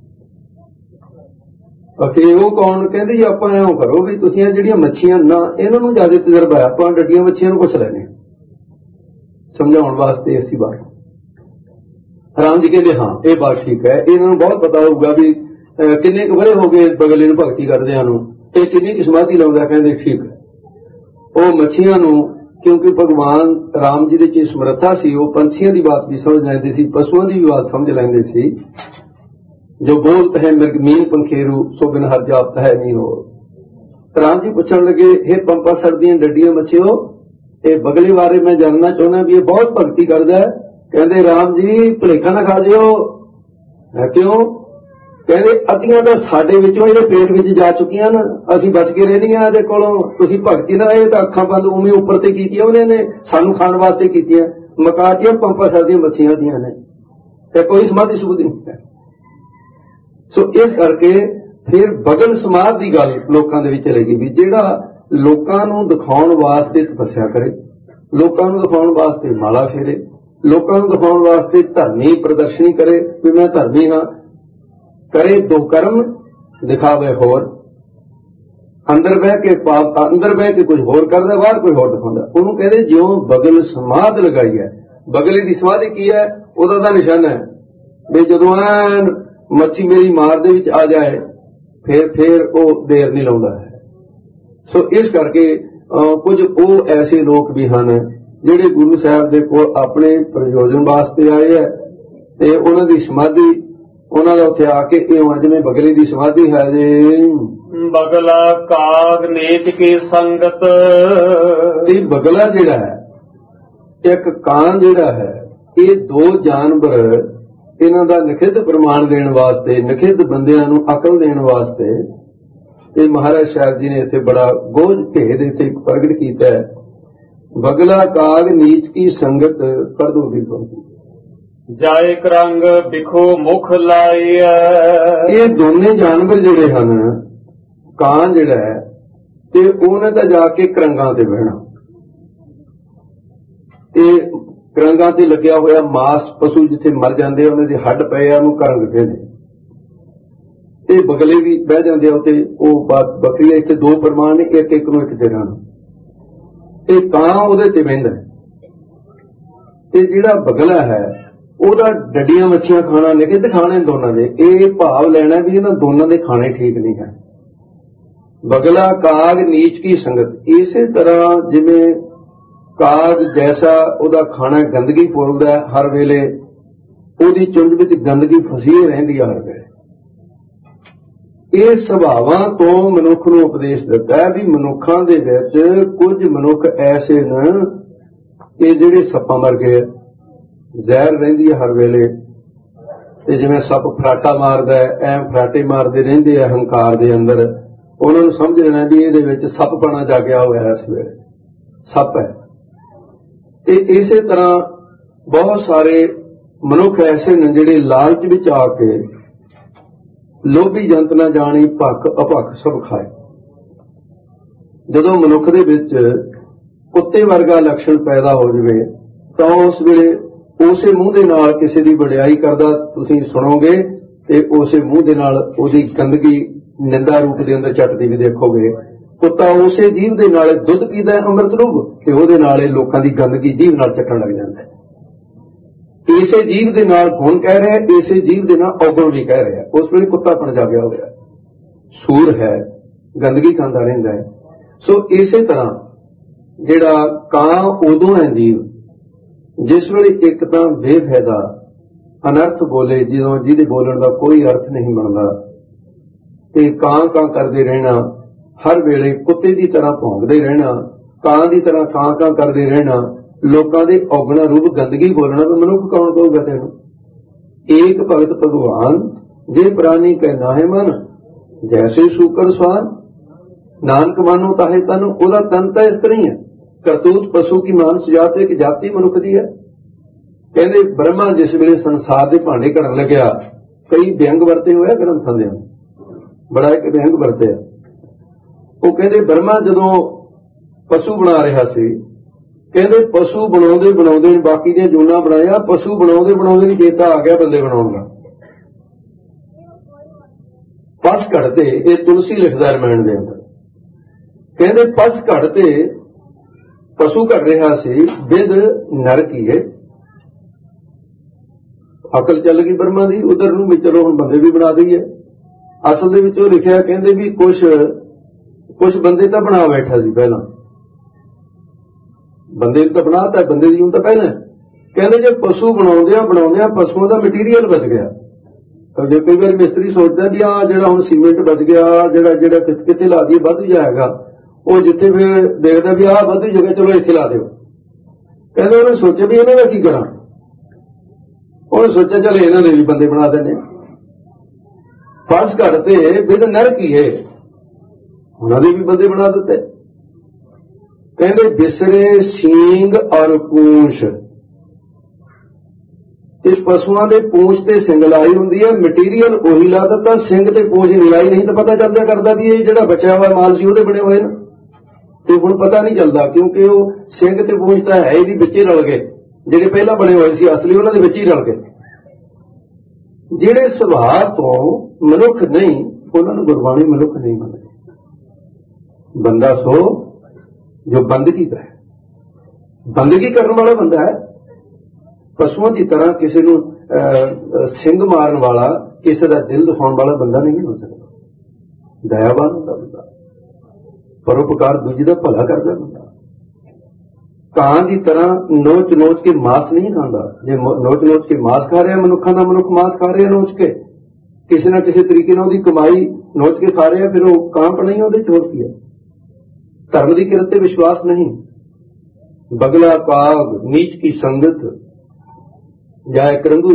अखे वो कौन? कहते जी आपां इउं करो भी तुसीं इह जिहड़ियां मच्छियां ना इन्हां नूं ज्यादा तजर्बा है, आपां डड्डियां मच्छियां नूं पुछ लैणे समझाउण वास्ते इसी बार। राम जी कहते हाँ ये बात ठीक है, इन्हां नूं बहुत पता होगा भी किन्ने कुछ वरे हो गए बगले नूं भगती करदिआं नूं, ये किन्नी की समाधि लाउंदा। कहते ठीक है। वो मच्छियां नूं क्योंकि भगवान राम जी की समर्था सी, वो पंछियों की बात भी समझ लैंदे सी, पशुओं की भी बात समझ लैंदे सी। जो बोलते हैं मृग मीन पंखेरू सो बिन हर जापता है नहीं हो। राम जी पूछण लगे हे पंपा सर दियां डड्डियां मच्छियो, ये बगले बारे मैं जानना चाहना भी ये बहुत भगती करदा है। कहते राम जी भुलेखा ना खा जिओ। क्यों? कहते अद्धियां तां साडे विचों इहदे पेट विच जा चुकियां ना, असीं बच के रहणीआं इहदे कोलों। तुसीं भगती ना रहे तां अखां बंद उवें उपर ते कीतीआं उहने ने, सानूं खाण वास्ते कीतीआं, मकातियां पंपा सर दियां मच्छियां दियां ने, ते कोई समाधि सुबध नहीं है। सो इस करके फिर बगल समाध की गल लोकां दे विच चले गई भी जिहड़ा लोकां नूं दिखाउण वास्ते तपस्या करे, लोकां नूं दिखाउण वास्ते माला फेरे, लोकां नूं दिखाउण वास्ते धर्मी प्रदर्शनी करे भी मैं धर्मी हाँ, करे दो कर्म दिखावे होर, अंदर बह के पाप अंदर बह के कुछ होर करदा, बाहर कोई होर दिखाउंदा। उहनूं कहंदे जिउं बगल समाध लगाई है। बगले की समाधि की है? उहदा तां निशाना है भी जदों ऐन मच्छी मेरी मार दे विच आ जाए फिर फिर वो देर नहीं लाउंदा है। सो इस करके कुछ वो ऐसे लोग भी हैं जिहड़े गुरु साहब दे कोल अपने प्रयोजन वास्ते आए है ते उन्हां दी समाधि उन्हां दा उत्थे आके इउं जिवें बगले दी समाधि है जे बगला काग नीच की संगत। ते बगला जिहड़ा है एक कां जिहड़ा है ये दो जानवर इन्हां दा निखिध प्रमाण देण वास्ते, निखिध बंदियां नूं अकल देण वास्ते ये महाराज साहब जी ने इत्थे बड़ा गोज भेद इत्थे प्रगट कीता है। बगला काग नीच की संगत कर दो भी जाए करंग बिखो मुख लाई। ये दोने जानवर जिहड़े हन, कां जिहड़ा है ते उहने तां जाके करंगां ते बहना, ते करंगां ते लग्या होया मास पशु जिथे मर जाते उन्हां दे हड्ड पए आ उहनूं करंग कहंदे, ते बगले भी बह जाते उत्ते ओह बकरी इत्थे दो प्रमाण ने, एक एक नूं एक ते रहना, ते कां उहदे ते बहिंदा ते जिहड़ा बगला है ਉਹਦਾ ਡੱਡੀਆਂ ਮੱਛੀਆਂ ਖਾਣਾ ਨਿਖਿਧ ਖਾਣੇ ਦੋਨਾਂ ਦੇ। ਇਹ ਭਾਵ ਲੈਣਾ ਵੀ ਇਹਨਾਂ ਦੋਨਾਂ ਦੇ ਖਾਣੇ ਠੀਕ ਨਹੀਂ ਹੈ। ਬਗਲਾ ਕਾਗ ਨੀਚ ਕੀ ਸੰਗਤ, ਇਸੇ ਤਰ੍ਹਾਂ ਜਿਵੇਂ ਕਾਗ ਜੈਸਾ ਉਹਦਾ ਖਾਣਾ ਗੰਦਗੀ ਫੋਲਦਾ ਹਰ ਵੇਲੇ, ਉਹਦੀ ਚੁੰਝ ਵਿੱਚ ਗੰਦਗੀ ਫਸੀ ਰਹਿੰਦੀ ਹੈ ਹਰ ਵੇਲੇ। ਇਹ ਸੁਭਾਵਾਂ ਤੋਂ ਮਨੁੱਖ ਨੂੰ ਉਪਦੇਸ਼ ਦਿੱਤਾ ਹੈ ਵੀ ਮਨੁੱਖਾਂ ਦੇ ਵਿੱਚ ਕੁਝ ਮਨੁੱਖ ਐਸੇ ਨੇ ਕਿ ਜਿਹੜੇ ਸੱਪਾਂ ਵਰਗੇ ਜ਼ਹਿਰ ਰਹਿੰਦੀ ਹੈ ਹਰ ਵੇਲੇ, ਤੇ ਜਿਵੇਂ ਸੱਪ ਫਰਾਟਾ ਮਾਰਦਾ ਐ ਫਰਾਟੇ ਮਾਰਦੇ ਰਹਿੰਦੇ ਆ ਹੰਕਾਰ ਦੇ ਅੰਦਰ। ਉਹਨਾਂ ਨੂੰ ਸਮਝ ਲੈਣਾ ਵੀ ਇਹਦੇ ਵਿੱਚ ਸੱਪਪਣਾ ਜਾਗਿਆ ਹੋਇਆ ਇਸ ਵੇਲੇ, ਸੱਪ ਹੈ। ਤੇ ਇਸੇ ਤਰ੍ਹਾਂ ਬਹੁਤ ਸਾਰੇ ਮਨੁੱਖ ਐਸੇ ਨੇ ਜਿਹੜੇ ਲਾਲਚ ਵਿੱਚ ਆ ਕੇ ਲੋਭੀ ਜੰਤ ਨਾ ਜਾਣੀ ਭੱਖ ਅਭੱਖ ਸਭ ਖਾਏ। ਜਦੋਂ ਮਨੁੱਖ ਦੇ ਵਿੱਚ ਕੁੱਤੇ ਵਰਗਾ ਲੱਛਣ ਪੈਦਾ ਹੋ ਜਾਵੇ ਤਾਂ ਉਸ ਵੇਲੇ ਉਸੇ ਮੂੰਹ ਦੇ ਨਾਲ ਕਿਸੇ ਦੀ ਵਡਿਆਈ ਕਰਦਾ ਤੁਸੀਂ ਸੁਣੋਗੇ ਤੇ ਉਸੇ ਮੂੰਹ ਦੇ ਨਾਲ ਉਹਦੀ ਗੰਦਗੀ ਨਿੰਦਾ ਰੂਪ ਦੇ ਅੰਦਰ ਚੱਟਦੀ ਵੀ ਦੇਖੋਗੇ। ਕੁੱਤਾ ਉਸੇ ਜੀਵ ਦੇ ਨਾਲ ਦੁੱਧ ਪੀਂਦਾ ਅੰਮ੍ਰਿਤ ਰੂਪ ਤੇ ਉਹਦੇ ਨਾਲ ਇਹ ਲੋਕਾਂ ਦੀ ਗੰਦਗੀ ਜੀਵ ਨਾਲ ਚੱਟਣ ਲੱਗ ਜਾਂਦਾ ਹੈ। ਇਸੇ ਜੀਵ ਦੇ ਨਾਲ ਗੁਣ ਕਹਿ ਰਿਹਾ, ਇਸੇ ਜੀਵ ਦੇ ਨਾਲ ਔਗਣ ਵੀ ਕਹਿ ਰਿਹਾ। ਉਸ ਵੇਲੇ ਕੁੱਤਾਪਣ ਜਾਗਿਆ ਹੋਇਆ, ਸੂਰ ਹੈ, ਗੰਦਗੀ ਖਾਂਦਾ ਰਹਿੰਦਾ ਹੈ। ਸੋ ਇਸੇ ਤਰ੍ਹਾਂ ਜਿਹੜਾ ਕਾਂ ਉਦੋਂ ਹੈ ਜੀਵ ਜਿਸ ਵੇਲੇ ਇੱਕ ਤਾਂ ਬੇਫਾਇਦਾ ਅਨਰਥ ਬੋਲੇ, ਜਦੋਂ ਜਿਹਦੇ ਬੋਲਣ ਦਾ ਕੋਈ ਅਰਥ ਨਹੀਂ ਬਣਦਾ, ਤੇ ਕਾਂ ਕਾਂ ਕਰਦੇ ਰਹਿਣਾ ਹਰ ਵੇਲੇ, ਕੁੱਤੇ ਦੀ ਤਰ੍ਹਾਂ ਭੌਂਕਦੇ ਰਹਿਣਾ, ਕਾਂ ਦੀ ਤਰ੍ਹਾਂ ਕਾਂ ਕਾਂ ਕਰਦੇ ਰਹਿਣਾ, ਲੋਕਾਂ ਦੇ ਔਗਣਾ ਰੂਪ ਗੰਦਗੀ ਬੋਲਣਾ ਤਾਂ ਮਨੁੱਖ ਕੌਣ ਕਹੂਗਾ ਤੈਨੂੰ। ਏਕ ਭਗਤ ਭਗਵਾਨ ਜੇ ਪ੍ਰਾਨੀ ਕਹਿ ਨਾਹੇ ਮਨ ਜੈਸੇ ਸ਼ੂਕਰ ਸਵਾਨ। ਨਾਨਕ ਮਾਨੋ ਤਾਹੇ ਤਨ, ਉਹਦਾ ਤਨ ਤਾਂ ਇਸ ਤਰ੍ਹਾਂ ਹੀ ਹੈ। ਕਰਤੂਤ ਪਸ਼ੂ ਕੀ ਮਾਨਸ ਜਾਤ ਇੱਕ ਜਾਤੀ ਮਨੁੱਖ ਦੀ ਹੈ। ਕਹਿੰਦੇ ਬ੍ਰਹਮਾ ਜਿਸ ਵੇਲੇ ਸੰਸਾਰ ਦੇ ਭਾਂਡੇ ਘੜਨ ਲੱਗਿਆ, ਕਈ ਵਿਅੰਗ ਵਰਤੇ ਹੋਇਆ ਗ੍ਰੰਥਾਂ ਦੇ, ਬੜਾ ਇੱਕ ਵਿਅੰਗ ਵਰਤਿਆ। ਉਹ ਕਹਿੰਦੇ ਬ੍ਰਹਮਾ ਜਦੋਂ ਪਸ਼ੂ ਬਣਾ ਰਿਹਾ ਸੀ, ਕਹਿੰਦੇ ਪਸ਼ੂ ਬਣਾਉਂਦੇ ਬਣਾਉਂਦੇ ਬਾਕੀ ਦੀਆਂ ਜੂਨਾਂ ਬਣਾਇਆ, ਪਸ਼ੂ ਬਣਾਉਂਦੇ ਬਣਾਉਂਦੇ ਵੀ ਚੇਤਾ ਆ ਗਿਆ ਬੰਦੇ ਬਣਾਉਣ ਦਾ। ਪਸ ਘੜਤੇ, ਇਹ ਤੁਲਸੀ ਲਿਖਦਾ ਰਮਾਇਣ ਦੇ ਅੰਦਰ, ਕਹਿੰਦੇ ਪਸ ਘੜਤੇ ਪਸ਼ੂ ਘੜ ਰਿਹਾ ਸੀ, ਵਿਦ ਨਰ ਕੀਏ। ਅਕਲ ਚੱਲ ਗਈ ਬ੍ਰਹਮਾ ਦੀ ਉਧਰ ਨੂੰ ਵੀ, ਚਲੋ ਹੁਣ ਬੰਦੇ ਵੀ ਬਣਾ ਦਈਏ। ਅਸਲ ਦੇ ਵਿੱਚ ਉਹ ਲਿਖਿਆ ਕਹਿੰਦੇ ਵੀ ਕੁਛ ਕੁਛ ਬੰਦੇ ਤਾਂ ਬਣਾ ਬੈਠਾ ਸੀ ਪਹਿਲਾਂ, ਬੰਦੇ ਨੂੰ ਤਾਂ ਬਣਾਤਾ, ਬੰਦੇ ਦੀ ਹੁਣ ਤਾਂ ਪਹਿਲਾਂ। ਕਹਿੰਦੇ ਜੇ ਪਸ਼ੂ ਬਣਾਉਂਦਿਆਂ ਬਣਾਉਂਦਿਆਂ ਪਸ਼ੂਆਂ ਦਾ ਮਟੀਰੀਅਲ ਬਚ ਗਿਆ। ਜੇ ਕਈ ਵਾਰ ਮਿਸਤਰੀ ਸੋਚਦਾ ਵੀ ਆਹ ਜਿਹੜਾ ਹੁਣ ਸੀਮੈਂਟ ਬਚ ਗਿਆ, ਜਿਹੜਾ ਜਿਹੜਾ ਕਿੱਥੇ ਲਾ ਦਈਏ ਵੱਧ ਜਾਏਗਾ, ਉਹ ਜਿੱਥੇ ਫਿਰ ਦੇਖਦਾ ਵੀ ਆਹ ਵੱਧ ਜਗ੍ਹਾ, ਚਲੋ ਇੱਥੇ ਲਾ ਦਿਓ। ਕਹਿੰਦੇ ਉਹਨੇ ਸੋਚਿਆ ਵੀ ਇਹਨਾਂ ਦਾ ਕੀ ਕਰਾਂ, ਉਹਨੇ ਸੋਚਿਆ ਚੱਲ ਇਹਨਾਂ ਦੇ ਵੀ ਬੰਦੇ ਬਣਾ ਦਿੰਦੇ। ਫਸ ਘਰ ਤੇ ਬਿਦ ਨਰ ਕੀਏ, ਉਹਨਾਂ ਦੇ ਵੀ ਬੰਦੇ ਬਣਾ ਦਿੱਤੇ। ਕਹਿੰਦੇ ਬਿਸਰੇ ਸੀਂਗ ਔਰ ਪੂੰਛ, ਇਸ ਪਸ਼ੂਆਂ ਦੇ ਪੂੰਛ ਤੇ ਸਿੰਗ ਲਾਈ ਹੁੰਦੀ ਹੈ, ਮਟੀਰੀਅਲ ਉਹੀ ਲਾ ਦਿੱਤਾ, ਸਿੰਗ ਤੇ ਪੂੰਛ ਨਹੀਂ ਲਾਈ। ਨਹੀਂ ਤਾਂ ਪਤਾ ਚੱਲਦਾ ਕਰਦਾ ਵੀ ਇਹ ਜਿਹੜਾ ਬਚਿਆ ਹੋਇਆ ਮਾਲ ਸੀ ਉਹਦੇ ਬਣੇ ਹੋਏ ਨੇ, ਤੇ ਹੁਣ ਪਤਾ ਨਹੀਂ ਚੱਲਦਾ ਕਿਉਂਕਿ ਉਹ ਸਿੰਗ ਤੇ ਪੂੰਛ ਤਾਂ ਹੈ ਇਹਦੀ ਵਿੱਚ ਹੀ ਰਲ ਗਏ, ਜਿਹੜੇ ਪਹਿਲਾਂ ਬਣੇ ਹੋਏ ਸੀ ਅਸਲੀ ਉਹਨਾਂ ਦੇ ਵਿੱਚ ਹੀ ਰਲ ਗਏ। ਜਿਹੜੇ ਸੁਭਾਅ ਤੋਂ ਮਨੁੱਖ ਨਹੀਂ, ਉਹਨਾਂ ਨੂੰ ਗੁਰਬਾਣੀ ਮਨੁੱਖ ਨਹੀਂ ਮੰਨਦੇ। ਬੰਦਾ ਸੋ ਜੋ ਬੰਦਗੀ ਕਰੇ, ਬੰਦਗੀ ਕਰਨ ਵਾਲਾ ਬੰਦਾ ਹੈ। ਪਸ਼ੂਆਂ ਦੀ ਤਰ੍ਹਾਂ ਕਿਸੇ ਨੂੰ ਸਿੰਘ ਮਾਰਨ ਵਾਲਾ, ਕਿਸੇ ਦਾ ਦਿਲ ਦਿਖਾਉਣ ਵਾਲਾ ਬੰਦਾ ਨਹੀਂ ਹੋ ਸਕਦਾ। ਦਇਆਵਾਨ ਹੁੰਦਾ ਬੰਦਾ, ਪਰਉਪਕਾਰ ਦੂਜੇ ਦਾ ਭਲਾ ਕਰਦਾ ਬੰਦਾ। ਕਾਂ ਦੀ ਤਰ੍ਹਾਂ ਨੋਚ ਨੋਚ ਕੇ ਮਾਸ ਨਹੀਂ ਖਾਂਦਾ। ਜੇ ਨੋਚ ਨੋਚ ਕੇ ਮਾਸ ਖਾ ਰਿਹਾ ਮਨੁੱਖਾਂ ਦਾ, ਮਨੁੱਖ ਮਾਸ ਖਾ ਰਿਹਾ ਨੋਚ ਕੇ, ਕਿਸੇ ਨਾ ਕਿਸੇ ਤਰੀਕੇ ਨਾਲ ਉਹਦੀ ਕਮਾਈ ਨੋਚ ਕੇ ਖਾ ਰਿਹਾ, ਫਿਰ ਉਹ ਕਾਂ ਪਣੀ ਉਹਦੇ ਚ ਹੋਰ ਕੀ ਹੈ। ਧਰਮ ਦੀ ਕਿਰਤ ਤੇ ਵਿਸ਼ਵਾਸ ਨਹੀਂ। ਬਗਲਾ ਕਾਗ ਨੀਚ ਕੀ ਸੰਗਤ, ਜਾਂ ਇੱਕ ਰੰਗੂ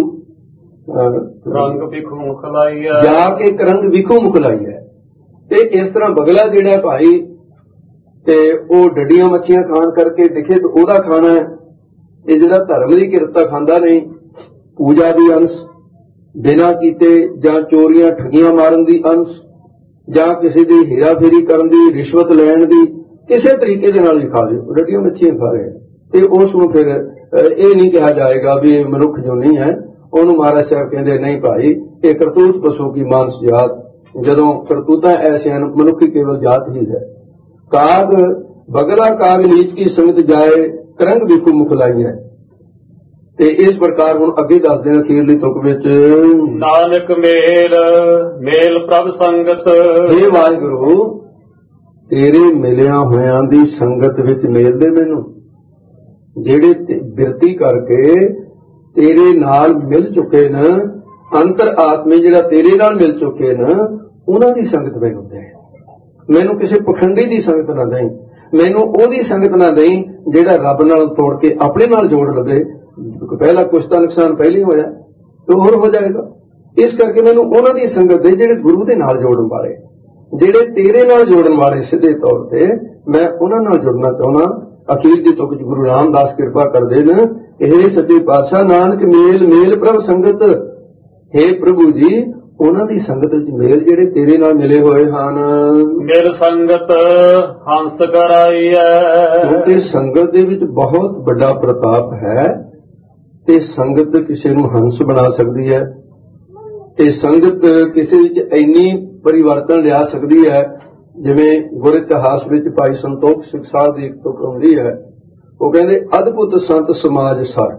ਰੰਗ ਵਿਖੂ ਮੁਖ ਲਾਈ ਹੈ, ਜਾ ਕੇ ਇੱਕ ਰੰਗ ਵਿਖੂ ਮੁਖ ਲਾਈ ਹੈ। ਤੇ ਇਸ ਤਰ੍ਹਾਂ ਬਗਲਾ ਜਿਹੜਾ ਭਾਈ, ਤੇ ਉਹ ਡੱਡੀਆਂ ਮੱਛੀਆਂ ਖਾਣ ਕਰਕੇ ਦਿਖੇ ਤਾਂ ਉਹਦਾ ਖਾਣਾ ਹੈ। ਇਹ ਜਿਹੜਾ ਧਰਮ ਦੀ ਕਿਰਤ ਖਾਂਦਾ ਨਹੀਂ, ਪੂਜਾ ਦੀ ਅੰਸ਼ ਬਿਨਾਂ ਕੀਤੇ, ਜਾਂ ਚੋਰੀਆਂ ਠੱਗੀਆਂ ਮਾਰਨ ਦੀ ਅੰਸ਼, ਜਾਂ ਕਿਸੇ ਦੀ ਹੇਰਾ ਫੇਰੀ ਕਰਨ ਦੀ, ਰਿਸ਼ਵਤ ਲੈਣ ਦੀ, ਕਿਸੇ ਤਰੀਕੇ ਦੇ ਨਾਲ ਵੀ ਖਾ ਲਿਓ, ਡੱਡੀਆਂ ਮੱਛੀਆਂ ਖਾ ਰਹੇ। ਤੇ ਉਸ ਨੂੰ ਫਿਰ ਇਹ ਨਹੀਂ ਕਿਹਾ ਜਾਏਗਾ ਵੀ ਇਹ ਮਨੁੱਖ ਜੋ ਨਹੀਂ ਹੈ। ਉਹਨੂੰ ਮਹਾਰਾਜ ਸਾਹਿਬ ਕਹਿੰਦੇ ਨਹੀਂ ਭਾਈ, ਇਹ ਕਰਤੂਤ ਪਸ਼ੂ ਕੀ ਮਾਨਸ ਜਾਤ। ਜਦੋਂ ਕਰਤੂਤਾਂ ਐਸੀਆਂ ਹਨ, ਮਨੁੱਖੀ ਕੇਵਲ ਜਾਤ ਹੀ ਹੈ। ਕਾਗ ਬਗਲਾ ਕਾਗ ਨੀਚ ਕੀ ਸੰਗਤ ਜਾਏ, ਕਰੰਗ ਵਿਖੂ ਮੁਖ ਲਾਈ ਹੈ। ਤੇ ਇਸ ਪ੍ਰਕਾਰ ਹੁਣ ਅੱਗੇ ਦੱਸਦੇ ਨੇ ਅਖੀਰਲੀ ਤੁਕ ਵਿੱਚ, ਨਾਨਕ ਮੇਲ ਮੇਲ ਪ੍ਰਭ ਸੰਗਤ। ਇਹ ਵਾਹਿਗੁਰੂ ਤੇਰੇ ਮਿਲਿਆ ਹੋਇਆਂ ਦੀ ਸੰਗਤ ਵਿੱਚ ਮੇਲ ਦੇ ਮੈਨੂੰ, ਜਿਹੜੇ ਬਿਰਤੀ ਕਰਕੇ ਤੇਰੇ ਨਾਲ ਮਿਲ ਚੁੱਕੇ ਨੇ, ਅੰਤਰ ਆਤਮੇ ਜਿਹੜਾ ਤੇਰੇ ਨਾਲ ਮਿਲ ਚੁੱਕੇ ਨੇ, ਉਹਨਾਂ ਦੀ ਸੰਗਤ ਮੈਨੂੰ ਦੇ। ਮੈਨੂੰ ਕਿਸੇ ਪਖੰਡੀ ਦੀ ਸੰਗਤ ਨਾ ਦੇਈਂ, ਮੈਨੂੰ ਉਹਦੀ ਸੰਗਤ ਨਾ ਦੇਈਂ ਜਿਹੜਾ ਰੱਬ ਨਾਲ ਤੋੜ ਕੇ ਆਪਣੇ ਨਾਲ ਜੋੜ ਲਵੇ। ਪਹਿਲਾ ਕੁਛ ਤਾਂ ਨੁਕਸਾਨ ਪਹਿਲੀ ਹੋਇਆ, ਤੇ ਹੋਰ ਹੋ ਜਾਏਗਾ। ਇਸ ਕਰਕੇ ਮੈਨੂੰ ਉਹਨਾਂ ਦੀ ਸੰਗਤ ਦੇ ਜਿਹੜੇ ਗੁਰੂ ਦੇ ਨਾਲ ਜੋੜਨ ਵਾਲੇ, ਜਿਹੜੇ ਤੇਰੇ ਨਾਲ ਜੋੜਨ ਵਾਲੇ ਸਿੱਧੇ ਤੌਰ ਤੇ, ਮੈਂ ਉਹਨਾਂ ਨਾਲ ਜੁੜਨਾ ਚਾਹੁੰਦਾ। ਅਖੀਰ ਦੀ ਤੁਕ ਗੁਰੂ ਰਾਮਦਾਸ ਕਿਰਪਾ ਕਰਦੇ ਨੇ, ਇਹ ਸੱਚੇ ਪਾਤਸ਼ਾਹ ਨਾਨਕ ਮੇਲ ਮੇਲ ਪ੍ਰਭ ਸੰਗਤ। हे ਪ੍ਰਭੂ ਜੀ, ਉਹਨਾਂ ਦੀ ਸੰਗਤ ਵਿੱਚ ਮੇਲ ਜਿਹੜੇ ਤੇਰੇ ਨਾਲ ਮਿਲੇ ਹੋਏ ਹਨ। ਮੇਲ ਸੰਗਤ ਹੰਸ ਕਰਾਈ ਹੈ, ਕਿਉਂਕਿ ਸੰਗਤ ਦੇ ਵਿੱਚ ਬਹੁਤ ਵੱਡਾ ਪ੍ਰਤਾਪ ਹੈ, ਤੇ ਸੰਗਤ ਕਿਸੇ ਨੂੰ ਹੰਸ ਬਣਾ ਸਕਦੀ ਹੈ, ਤੇ ਸੰਗਤ ਕਿਸੇ ਵਿੱਚ ਇੰਨੀ ਪਰਿਵਰਤਨ ਲਿਆ ਸਕਦੀ ਹੈ। ਜਿਵੇਂ ਗੁਰ ਇਤਿਹਾਸ ਵਿੱਚ ਭਾਈ ਸੰਤੋਖ ਸਿੰਘ ਸਾਹਿਬ ਦੀ ਇੱਕ ਤੁਕ ਹੁੰਦੀ ਹੈ, ਉਹ ਕਹਿੰਦੇ ਅਦਭੁਤ ਸੰਤ ਸਮਾਜ ਸਰ।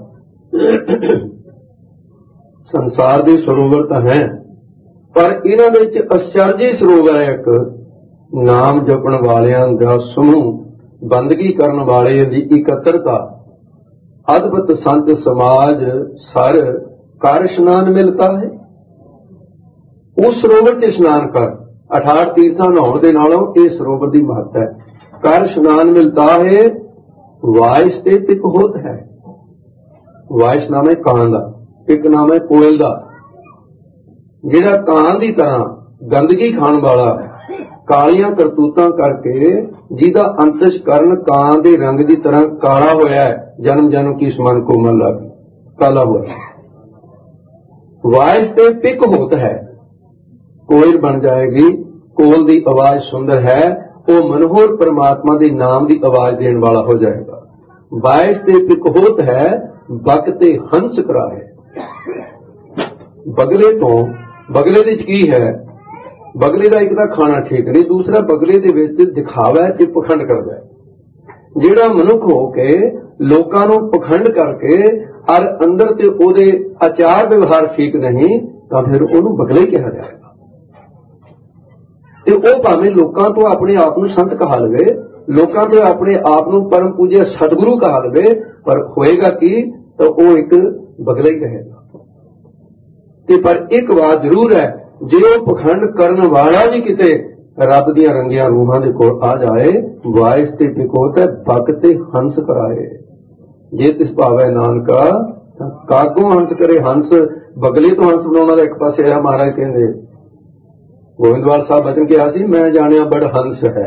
ਸੰਸਾਰ ਦੇ ਸਰੋਵਰ ਤਾਂ ਹੈ, ਪਰ ਇਹਨਾਂ ਦੇ ਵਿੱਚ ਅਚਰਜੀ ਸਰੋਵਰ ਹੈ ਇੱਕ, ਨਾਮ ਜਪਣ ਵਾਲਿਆਂ ਦਾ ਸਮੂਹ, ਬੰਦਗੀ ਕਰਨ ਵਾਲੇ ਦੀ ਇਕੱਤਰਤਾ। ਅਦਭੁਤ ਸੰਤ ਸਮਾਜ ਸਰ ਕਰ ਇਸ਼ਨਾਨ ਮਿਲਤਾ ਹੈ। ਉਸ ਸਰੋਵਰ 'ਚ ਇਸ਼ਨਾਨ ਕਰ, ਅਠਾਰ ਤੀਰਥਾਂ ਨਹਾਉਣ ਦੇ ਨਾਲੋਂ ਇਹ ਸਰੋਵਰ ਦੀ ਮਹੱਤਤਾ ਹੈ। ਕਰ ਇਸ਼ਨਾਨ ਮਿਲਤਾ ਹੈ ਵਾਇਸ ਤੇ ਪਿਕ ਹੋਤ ਹੈ। ਵਾਇਸ ਨਾਮ ਹੈ ਕਾਂ ਦਾ, ਪਿਕ ਨਾਮ ਹੈ ਕੋਇਲ ਦਾ। ਜਿਹੜਾ ਕਾਂ ਦੀ ਤਰ੍ਹਾਂ ਗੰਦਗੀ ਖਾਣ ਵਾਲਾ, ਕਾਲੀਆਂ ਕਰਤੂਤਾਂ ਕਰਕੇ ਜਿਹਦਾ ਅੰਤਸ਼ਕਰਨ ਕਾਂ ਦੇ ਰੰਗ ਦੀ ਤਰ੍ਹਾਂ ਕਾਲਾ ਹੋਇਆ ਹੈ, ਜਨਮ ਜਨਮ ਕੀ ਸਮਾਨ ਕੋਮਲ ਲੱਗ ਕਾਲਾ ਹੋਇਆ। ਵਾਇਸ ਤੇ ਪਿਕ ਹੋਤ ਹੈ, ਕੋਇਲ ਬਣ ਜਾਏਗੀ। ਕੋਲ ਦੀ ਆਵਾਜ਼ ਸੁੰਦਰ ਹੈ, ਉਹ ਮਨੋਹਰ ਪਰਮਾਤਮਾ ਦੇ ਨਾਮ ਦੀ ਆਵਾਜ਼ ਦੇਣ ਵਾਲਾ ਹੋ ਜਾਏਗਾ। ਵਾਇਸ ਤੇ ਪਿਕ ਹੋਤ ਹੈ, ਬਕ ਤੇ ਹੰਸ ਕਰਾਏ। ਬਗਲੇ ਤੋਂ, ਬਗਲੇ ਦੇ ਚ ਕੀ ਹੈ? ਬਗਲੇ ਦਾ ਇੱਕ ਤਾਂ ਖਾਣਾ ਠੀਕ ਨਹੀਂ, ਦੂਸਰਾ ਬਗਲੇ ਦੇ ਵਿੱਚ ਦਿਖਾਵਾ ਤੇ ਪਖੰਡ ਕਰਦਾ ਹੈ। ਜਿਹੜਾ ਮਨੁੱਖ ਹੋ ਕੇ ਲੋਕਾਂ ਨੂੰ ਪਖੰਡ ਕਰਕੇ ਔਰ ਅੰਦਰ ਤੇ ਉਹਦੇ ਆਚਾਰ ਵਿਵਹਾਰ ਠੀਕ ਨਹੀਂ, ਤਾਂ ਫਿਰ ਉਹਨੂੰ ਬਗਲੇ ਕਿਹਾ ਜਾਏਗਾ। ਤੇ ਉਹ ਭਾਵੇਂ ਲੋਕਾਂ ਤੋਂ ਆਪਣੇ ਆਪ ਨੂੰ ਸੰਤ ਕਹਾ ਲਵੇ, ਲੋਕਾਂ ਤੋਂ ਆਪਣੇ ਆਪ ਨੂੰ ਪਰਮ ਪੂਜਿਆ ਸਤਿਗੁਰੂ ਕਹਾ ਲਵੇ, ਪਰ ਹੋਏਗਾ ਕੀ? ਤਾਂ ਉਹ ਇੱਕ ਬਗਲਾ ਹੀ ਕਹੇਗਾ। ਤੇ ਪਰ ਇੱਕ ਬਾਤ ਜ਼ਰੂਰ ਹੈ, ਜੇ ਉਹ ਪਖੰਡ ਕਰਨ ਵਾਲਾ ਵੀ ਕਿਤੇ ਰੱਬ ਦੀਆਂ ਰੰਗੀਆਂ ਰੂਹਾਂ ਦੇ ਕੋਲ ਆ ਜਾਏ, ਵਾਇਸ ਤੇ ਪਿਕੋਤ ਹੈ, ਬਕ ਤੇ ਹੰਸ ਕਰਾਏ। ਜੇ ਤਿਸ ਭਾਵੈ ਨਾਨਕਾ ਕਾਗੋਂ ਹੰਸ ਕਰੇ। ਹੰਸ ਬਗਲੇ ਤੋਂ ਹੰਸ ਬਣਾਉਣ ਵਾਲਾ ਇੱਕ ਪਾਸੇ ਆ। ਮਹਾਰਾਜ ਕਹਿੰਦੇ ਗੋਇੰਦਵਾਲ ਸਾਹਿਬ ਬਚਨ ਕਿਹਾ ਸੀ, ਮੈਂ ਜਾਣਿਆ ਬੜ ਹੰਸ ਹੈ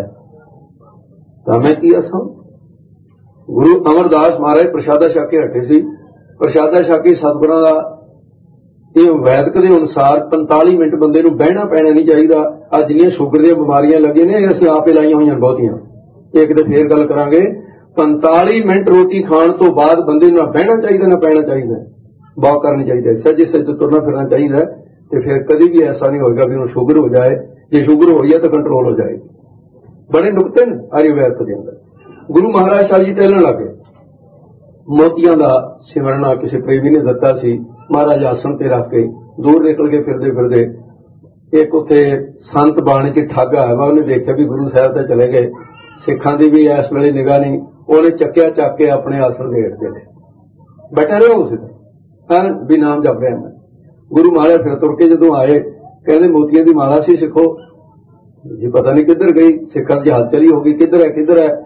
ਤਾਂ ਮੈਂ ਕੀ ਅਸਾਂ। ਗੁਰੂ ਅਮਰਦਾਸ ਮਹਾਰਾਜ ਪ੍ਰਸ਼ਾਦਾ ਛਕ ਕੇ ਹਟੇ ਸੀ। ਪ੍ਰਸ਼ਾਦਾ ਛਕ ਕੇ ਸਤਿਗੁਰਾਂ ਦਾ ਇਹ ਵੈਦਕ ਦੇ ਅਨੁਸਾਰ ਪੰਤਾਲੀ ਮਿੰਟ ਬੰਦੇ ਨੂੰ ਬਹਿਣਾ ਪੈਣਾ ਨਹੀਂ ਚਾਹੀਦਾ। ਅੱਜ ਜਿੰਨੀਆਂ ਸ਼ੂਗਰ ਦੀਆਂ ਬਿਮਾਰੀਆਂ ਲੱਗੀਆਂ ਨੇ, ਅਸੀਂ ਆਪੇ ਲਾਈਆਂ ਹੋਈਆਂ ਬਹੁਤੀਆਂ। ਇੱਕ ਤੇ ਫੇਰ ਗੱਲ ਕਰਾਂਗੇ। ਪੰਤਾਲੀ ਮਿੰਟ ਰੋਟੀ ਖਾਣ ਤੋਂ ਬਾਅਦ ਬੰਦੇ ਨੂੰ ਨਾ ਬਹਿਣਾ ਚਾਹੀਦਾ ਨਾ ਪੈਣਾ ਚਾਹੀਦਾ, ਵਾਕ ਕਰਨੀ ਚਾਹੀਦਾ, ਸੱਜੇ ਸੱਜੇ ਤੁਰਨਾ ਫਿਰਨਾ ਚਾਹੀਦਾ। ਤੇ ਫਿਰ ਕਦੀ ਵੀ ਐਸਾ ਨਹੀਂ ਹੋਏਗਾ ਵੀ ਉਹਨੂੰ ਸ਼ੂਗਰ ਹੋ ਜਾਏ। ਜੇ ਸ਼ੂਗਰ ਹੋਈ ਹੈ ਤਾਂ ਕੰਟਰੋਲ ਹੋ ਜਾਏਗੀ। ਬੜੇ ਨੁਕਤੇ ਨੇ ਆਯੁਰਵੈਦ ਦੇ ਅੰਦਰ। ਗੁਰੂ ਮਹਾਰਾਜ ਸਾਹਿਬ ਜੀ ਟਹਿਲਣ ਲੱਗੇ। ਮੋਤੀਆਂ ਦਾ ਸਿਮਰਨਾ ਕਿਸੇ ਪ੍ਰੇਮੀ ਨੇ ਦਿੱਤਾ ਸੀ। ਮਹਾਰਾਜ ਆਸਣ ਤੇ ਰੱਖ ਕੇ ਦੂਰ ਨਿਕਲ ਕੇ ਫਿਰਦੇ ਫਿਰਦੇ ਇੱਕ ਉੱਥੇ ਸੰਤ ਬਾਣੀ ਚ ਠੱਗ ਆਇਆ ਵਾ। ਉਹਨੇ ਦੇਖਿਆ ਵੀ ਗੁਰੂ ਸਾਹਿਬ ਤਾਂ ਚਲੇ ਗਏ, ਸਿੱਖਾਂ ਦੀ ਵੀ ਇਸ ਵੇਲੇ ਨਿਗਾਹ ਨਹੀਂ। ਉਹਨੇ ਚੱਕਿਆ ਚੱਕ ਕੇ ਆਪਣੇ ਆਸਣ ਦੇ ਹੇਠ ਤੇ ਬੈਠਾ ਰਿਹਾ ਉਸੇ ਤਰ੍ਹਾਂ ਵੀ ਨਾਮ ਜਪ ਰਿਹਾ ਮੈਂ। ਗੁਰੂ ਮਹਾਰਾਜ ਫਿਰ ਤੁਰ ਕੇ ਜਦੋਂ ਆਏ, ਕਹਿੰਦੇ ਮੋਤੀਆਂ ਦੀ ਮਾਲਾ ਸੀ ਸਿੱਖੋ ਜੀ, ਪਤਾ ਨਹੀਂ ਕਿੱਧਰ ਗਈ। ਸਿੱਖਾਂ ਦੀ ਹਲਚਲ ਹੀ ਹੋ ਗਈ, ਕਿੱਧਰ ਹੈ ਕਿੱਧਰ ਹੈ।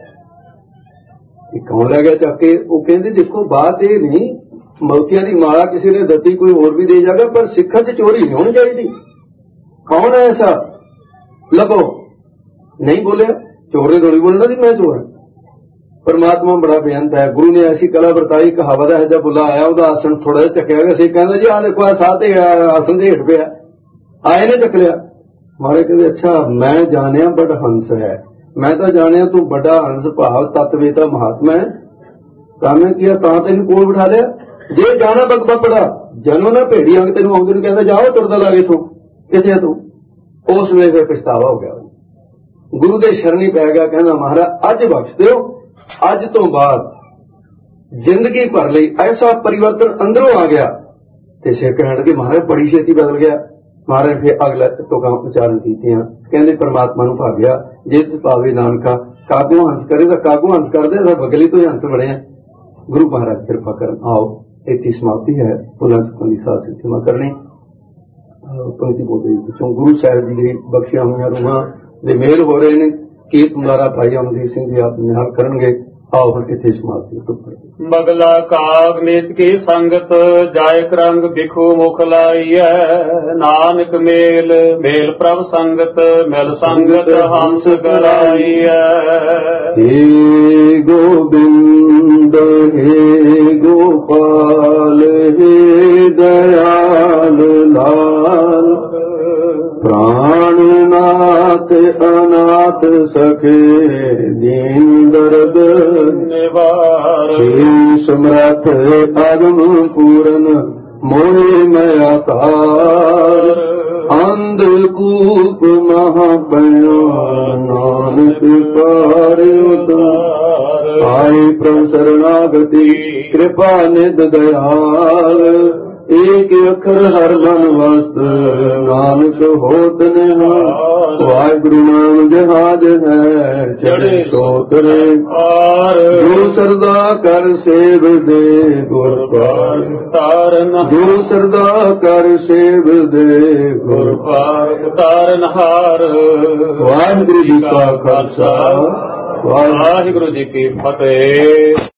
ਕੌਣ ਲੈ ਗਿਆ ਚੱਕ ਕੇ? ਉਹ ਕਹਿੰਦੇ ਦੇਖੋ ਬਾਤ ਇਹ ਨਹੀਂ, ਮੋਤੀਆਂ ਦੀ ਮਾਲਾ ਕਿਸੇ ਨੇ ਦਿੱਤੀ, ਕੋਈ ਹੋਰ ਵੀ ਦੇ ਜਾਗਾ, ਪਰ ਸਿੱਖਾਂ 'ਚ ਚੋਰੀ ਨਹੀਂ ਹੋਣੀ ਚਾਹੀਦੀ। ਕੌਣ ਹੈ ਐਸਾ? ਲੱਭੋ। ਨਹੀਂ ਬੋਲਿਆ, ਚੋਰ ਨੇ ਥੋੜੀ ਬੋਲਣਾ ਸੀ ਮੈਂ ਚੋਰ ਹਾਂ। ਪਰਮਾਤਮਾ ਬੜਾ ਬੇਅੰਤ ਹੈ। ਗੁਰੂ ਨੇ ਐਸੀ ਕਲਾ ਵਰਤਾਈ, ਕਹਾਵਤ ਹੈ, ਜਦ ਬੁੱਲਾ ਆਇਆ ਉਹਦਾ ਆਸਣ ਥੋੜਾ ਜਿਹਾ ਚੱਕਿਆ ਗਿਆ ਸੀ। ਕਹਿੰਦਾ ਜੀ ਆਹ ਦੇਖੋ ਆ ਸਾਹ ਤੇ ਆਸਣ ਦੇ ਹੇਠ ਪਿਆ। ਆਏ ਨੇ ਚੱਕ ਲਿਆ। ਮਹਾਰਾਜ ਕਹਿੰਦੇ ਅੱਛਾ ਮੈਂ ਜਾਣਿਆ ਬੜ ਹੰਸ ਹੈ। ਮੈਂ ਤਾਂ ਜਾਣਿਆ ਤੂੰ ਵੱਡਾ ਹੰਸ ਭਾਵ ਤਤਵੇਤਾ ਮਹਾਤਮਾ ਹੈ। ਤਾਂ ਮੈਂ ਕਿਹਾ ਤਾਂ ਤੈਨੂੰ ਕੋਲ ਬਿਠਾ ਲਿਆ। ਜੇ ਜਾਣਾ ਬਗਬਾ ਪੜਾ ਜਨੋ ਨਾ ਭੇੜੀ ਅੰਗ ਤੈਨੂੰ ਆਉਂਦੇ ਨੂੰ ਕਹਿੰਦਾ ਜਾਓ ਤੁਰਦਾ ਲਾਗੇ ਤੂੰ ਕਿੱਥੇ ਤੂੰ। ਉਸ ਵੇਲੇ ਫਿਰ ਪਛਤਾਵਾ ਹੋ ਗਿਆ। ਗੁਰੂ ਦੇ ਸ਼ਰਣੀ ਪੈ ਗਿਆ। ਕਹਿੰਦਾ ਮਹਾਰਾਜ ਅੱਜ ਬਖਸ਼ ਦਿਓ, ਅੱਜ ਤੋਂ ਬਾਅਦ ਜ਼ਿੰਦਗੀ ਭਰ ਲਈ ਐਸਾ ਪਰਿਵਰਤਨ ਅੰਦਰੋਂ ਆ ਗਿਆ। ਤੇ ਸਿਰ ਕਹਿਣ ਲੱਗੇ ਮਹਾਰਾਜ ਬੜੀ ਛੇਤੀ ਬਦਲ ਗਿਆ। ਮਹਾਰਾਜ ਫਿਰ ਅਗਲਾ ਤੁਕਾਂ ਉਚਾਰਨ ਕੀਤੀਆਂ। ਕਹਿੰਦੇ ਪਰਮਾਤਮਾ ਨੂੰ ਭਾਗਿਆ ਜਿਤ ਭਾਵੇ ਨਾਨਕਾ ਕਾਗੋਂ ਹੰਸ ਕਰੇ। ਤਾਂ ਕਾਗੋਂ ਹੰਸ ਕਰਦੇ ਤਾਂ ਬਗਲੀ ਤੋਂ ਹੀ ਹੰਸ ਬਣਿਆ। ਗੁਰੂ ਮਹਾਰਾਜ ਕਿਰਪਾ ਕਰਨ। ਆਓ ਇੱਥੇ ਸਮਾਪਤੀ ਹੈ। ਪੁਲਾਂ ਚੁੱਕਣ ਦੀ ਸਾਧ ਸਿੱਖਿਆ ਕਰਨੀ। ਪੰਕਤੀ ਬੋਲਦੇ ਪਿੱਛੋਂ ਗੁਰੂ ਸਾਹਿਬ ਜੀ ਦੀ ਬਖਸ਼ੀਆਂ ਹੋਈਆਂ ਰੂਹਾਂ ਦੇ ਮੇਲ ਹੋ ਰਹੇ ਨੇ। ਕੀਰਤ ਮੁਲਾਰਾ ਭਾਈ ਅਮਰਜੀਤ ਸਿੰਘ ਜੀ ਆਪ ਨਿਹਾਲ ਕਰਨਗੇ। ਆਓ ਹੁਣ ਇੱਥੇ ਸਮਾਪਤੀ। ਬਗਲਾ ਕਾਗ ਨਿਤ ਕੀ ਸੰਗਤ ਜਾਇ ਕਰੰਗ ਬਿਖੂ ਮੁਖ ਲਾਈਐ। ਨਾਨਕ ਮੇਲ ਮੇਲ ਪ੍ਰਭ ਸੰਗਤ ਮਿਲ ਸੰਗਤ ਹੰਸ ਕਰਾਈਐ। ਹੇ ਗੋਬਿੰਦ ਹੇ ਗੋਪਾਲ ਹੇ ਦਇਆਲ ਲਾਲ ਪ੍ਰਾਣਨਾਥ ਅਨਾਥ ਸਖੇ ਦੀਨ ਦਰਦ ਨਿਵਾਰ। ਹੇ ਸਮਰੱਥ ਅਗਮ ਪੂਰਨ ਮੋਹਿ ਮਯ ਆਕਾਰ। ਅੰਧ ਕੂਪ ਮਹਾਪਿਓ ਨਾਨਕ ਕਾਰ ਉਤਾਰ। ਆਏ ਪ੍ਰਭ ਸਰਣਾਗਤੀ ਕਿਰਪਾ ਨਿਧ ਦਇਆਲ। ਏਕ ਅੱਖਰ ਹਰ ਮਨ ਵਸਤ ਨਾਨਕ ਹੋਤ ਨਿਹਾਲ। ਵਾਹਿਗੁਰੂ ਨਾਮ ਜਹਾਜ ਹੈ ਚੜ੍ਹੇ ਸੋਤਰੇ ਆਰ। ਜੋ ਸਰਦਾ ਕਰ ਸੇਵ ਦੇ ਗੁਰ ਪਾਰ ਤਾਰਨ। ਜੋ ਸਰਦਾ ਕਰ ਸੇਵ ਦੇ ਗੁਰ ਪਾਰ ਤਾਰਨ ਹਾਰ। ਵਾਹਿਗੁਰੂ ਜੀ ਕਾ ਖਾਲਸਾ ਵਾਹਿਗੁਰੂ ਵਾਹਿਗੁਰੂ ਜੀ ਕੀ ਫਤਿਹ।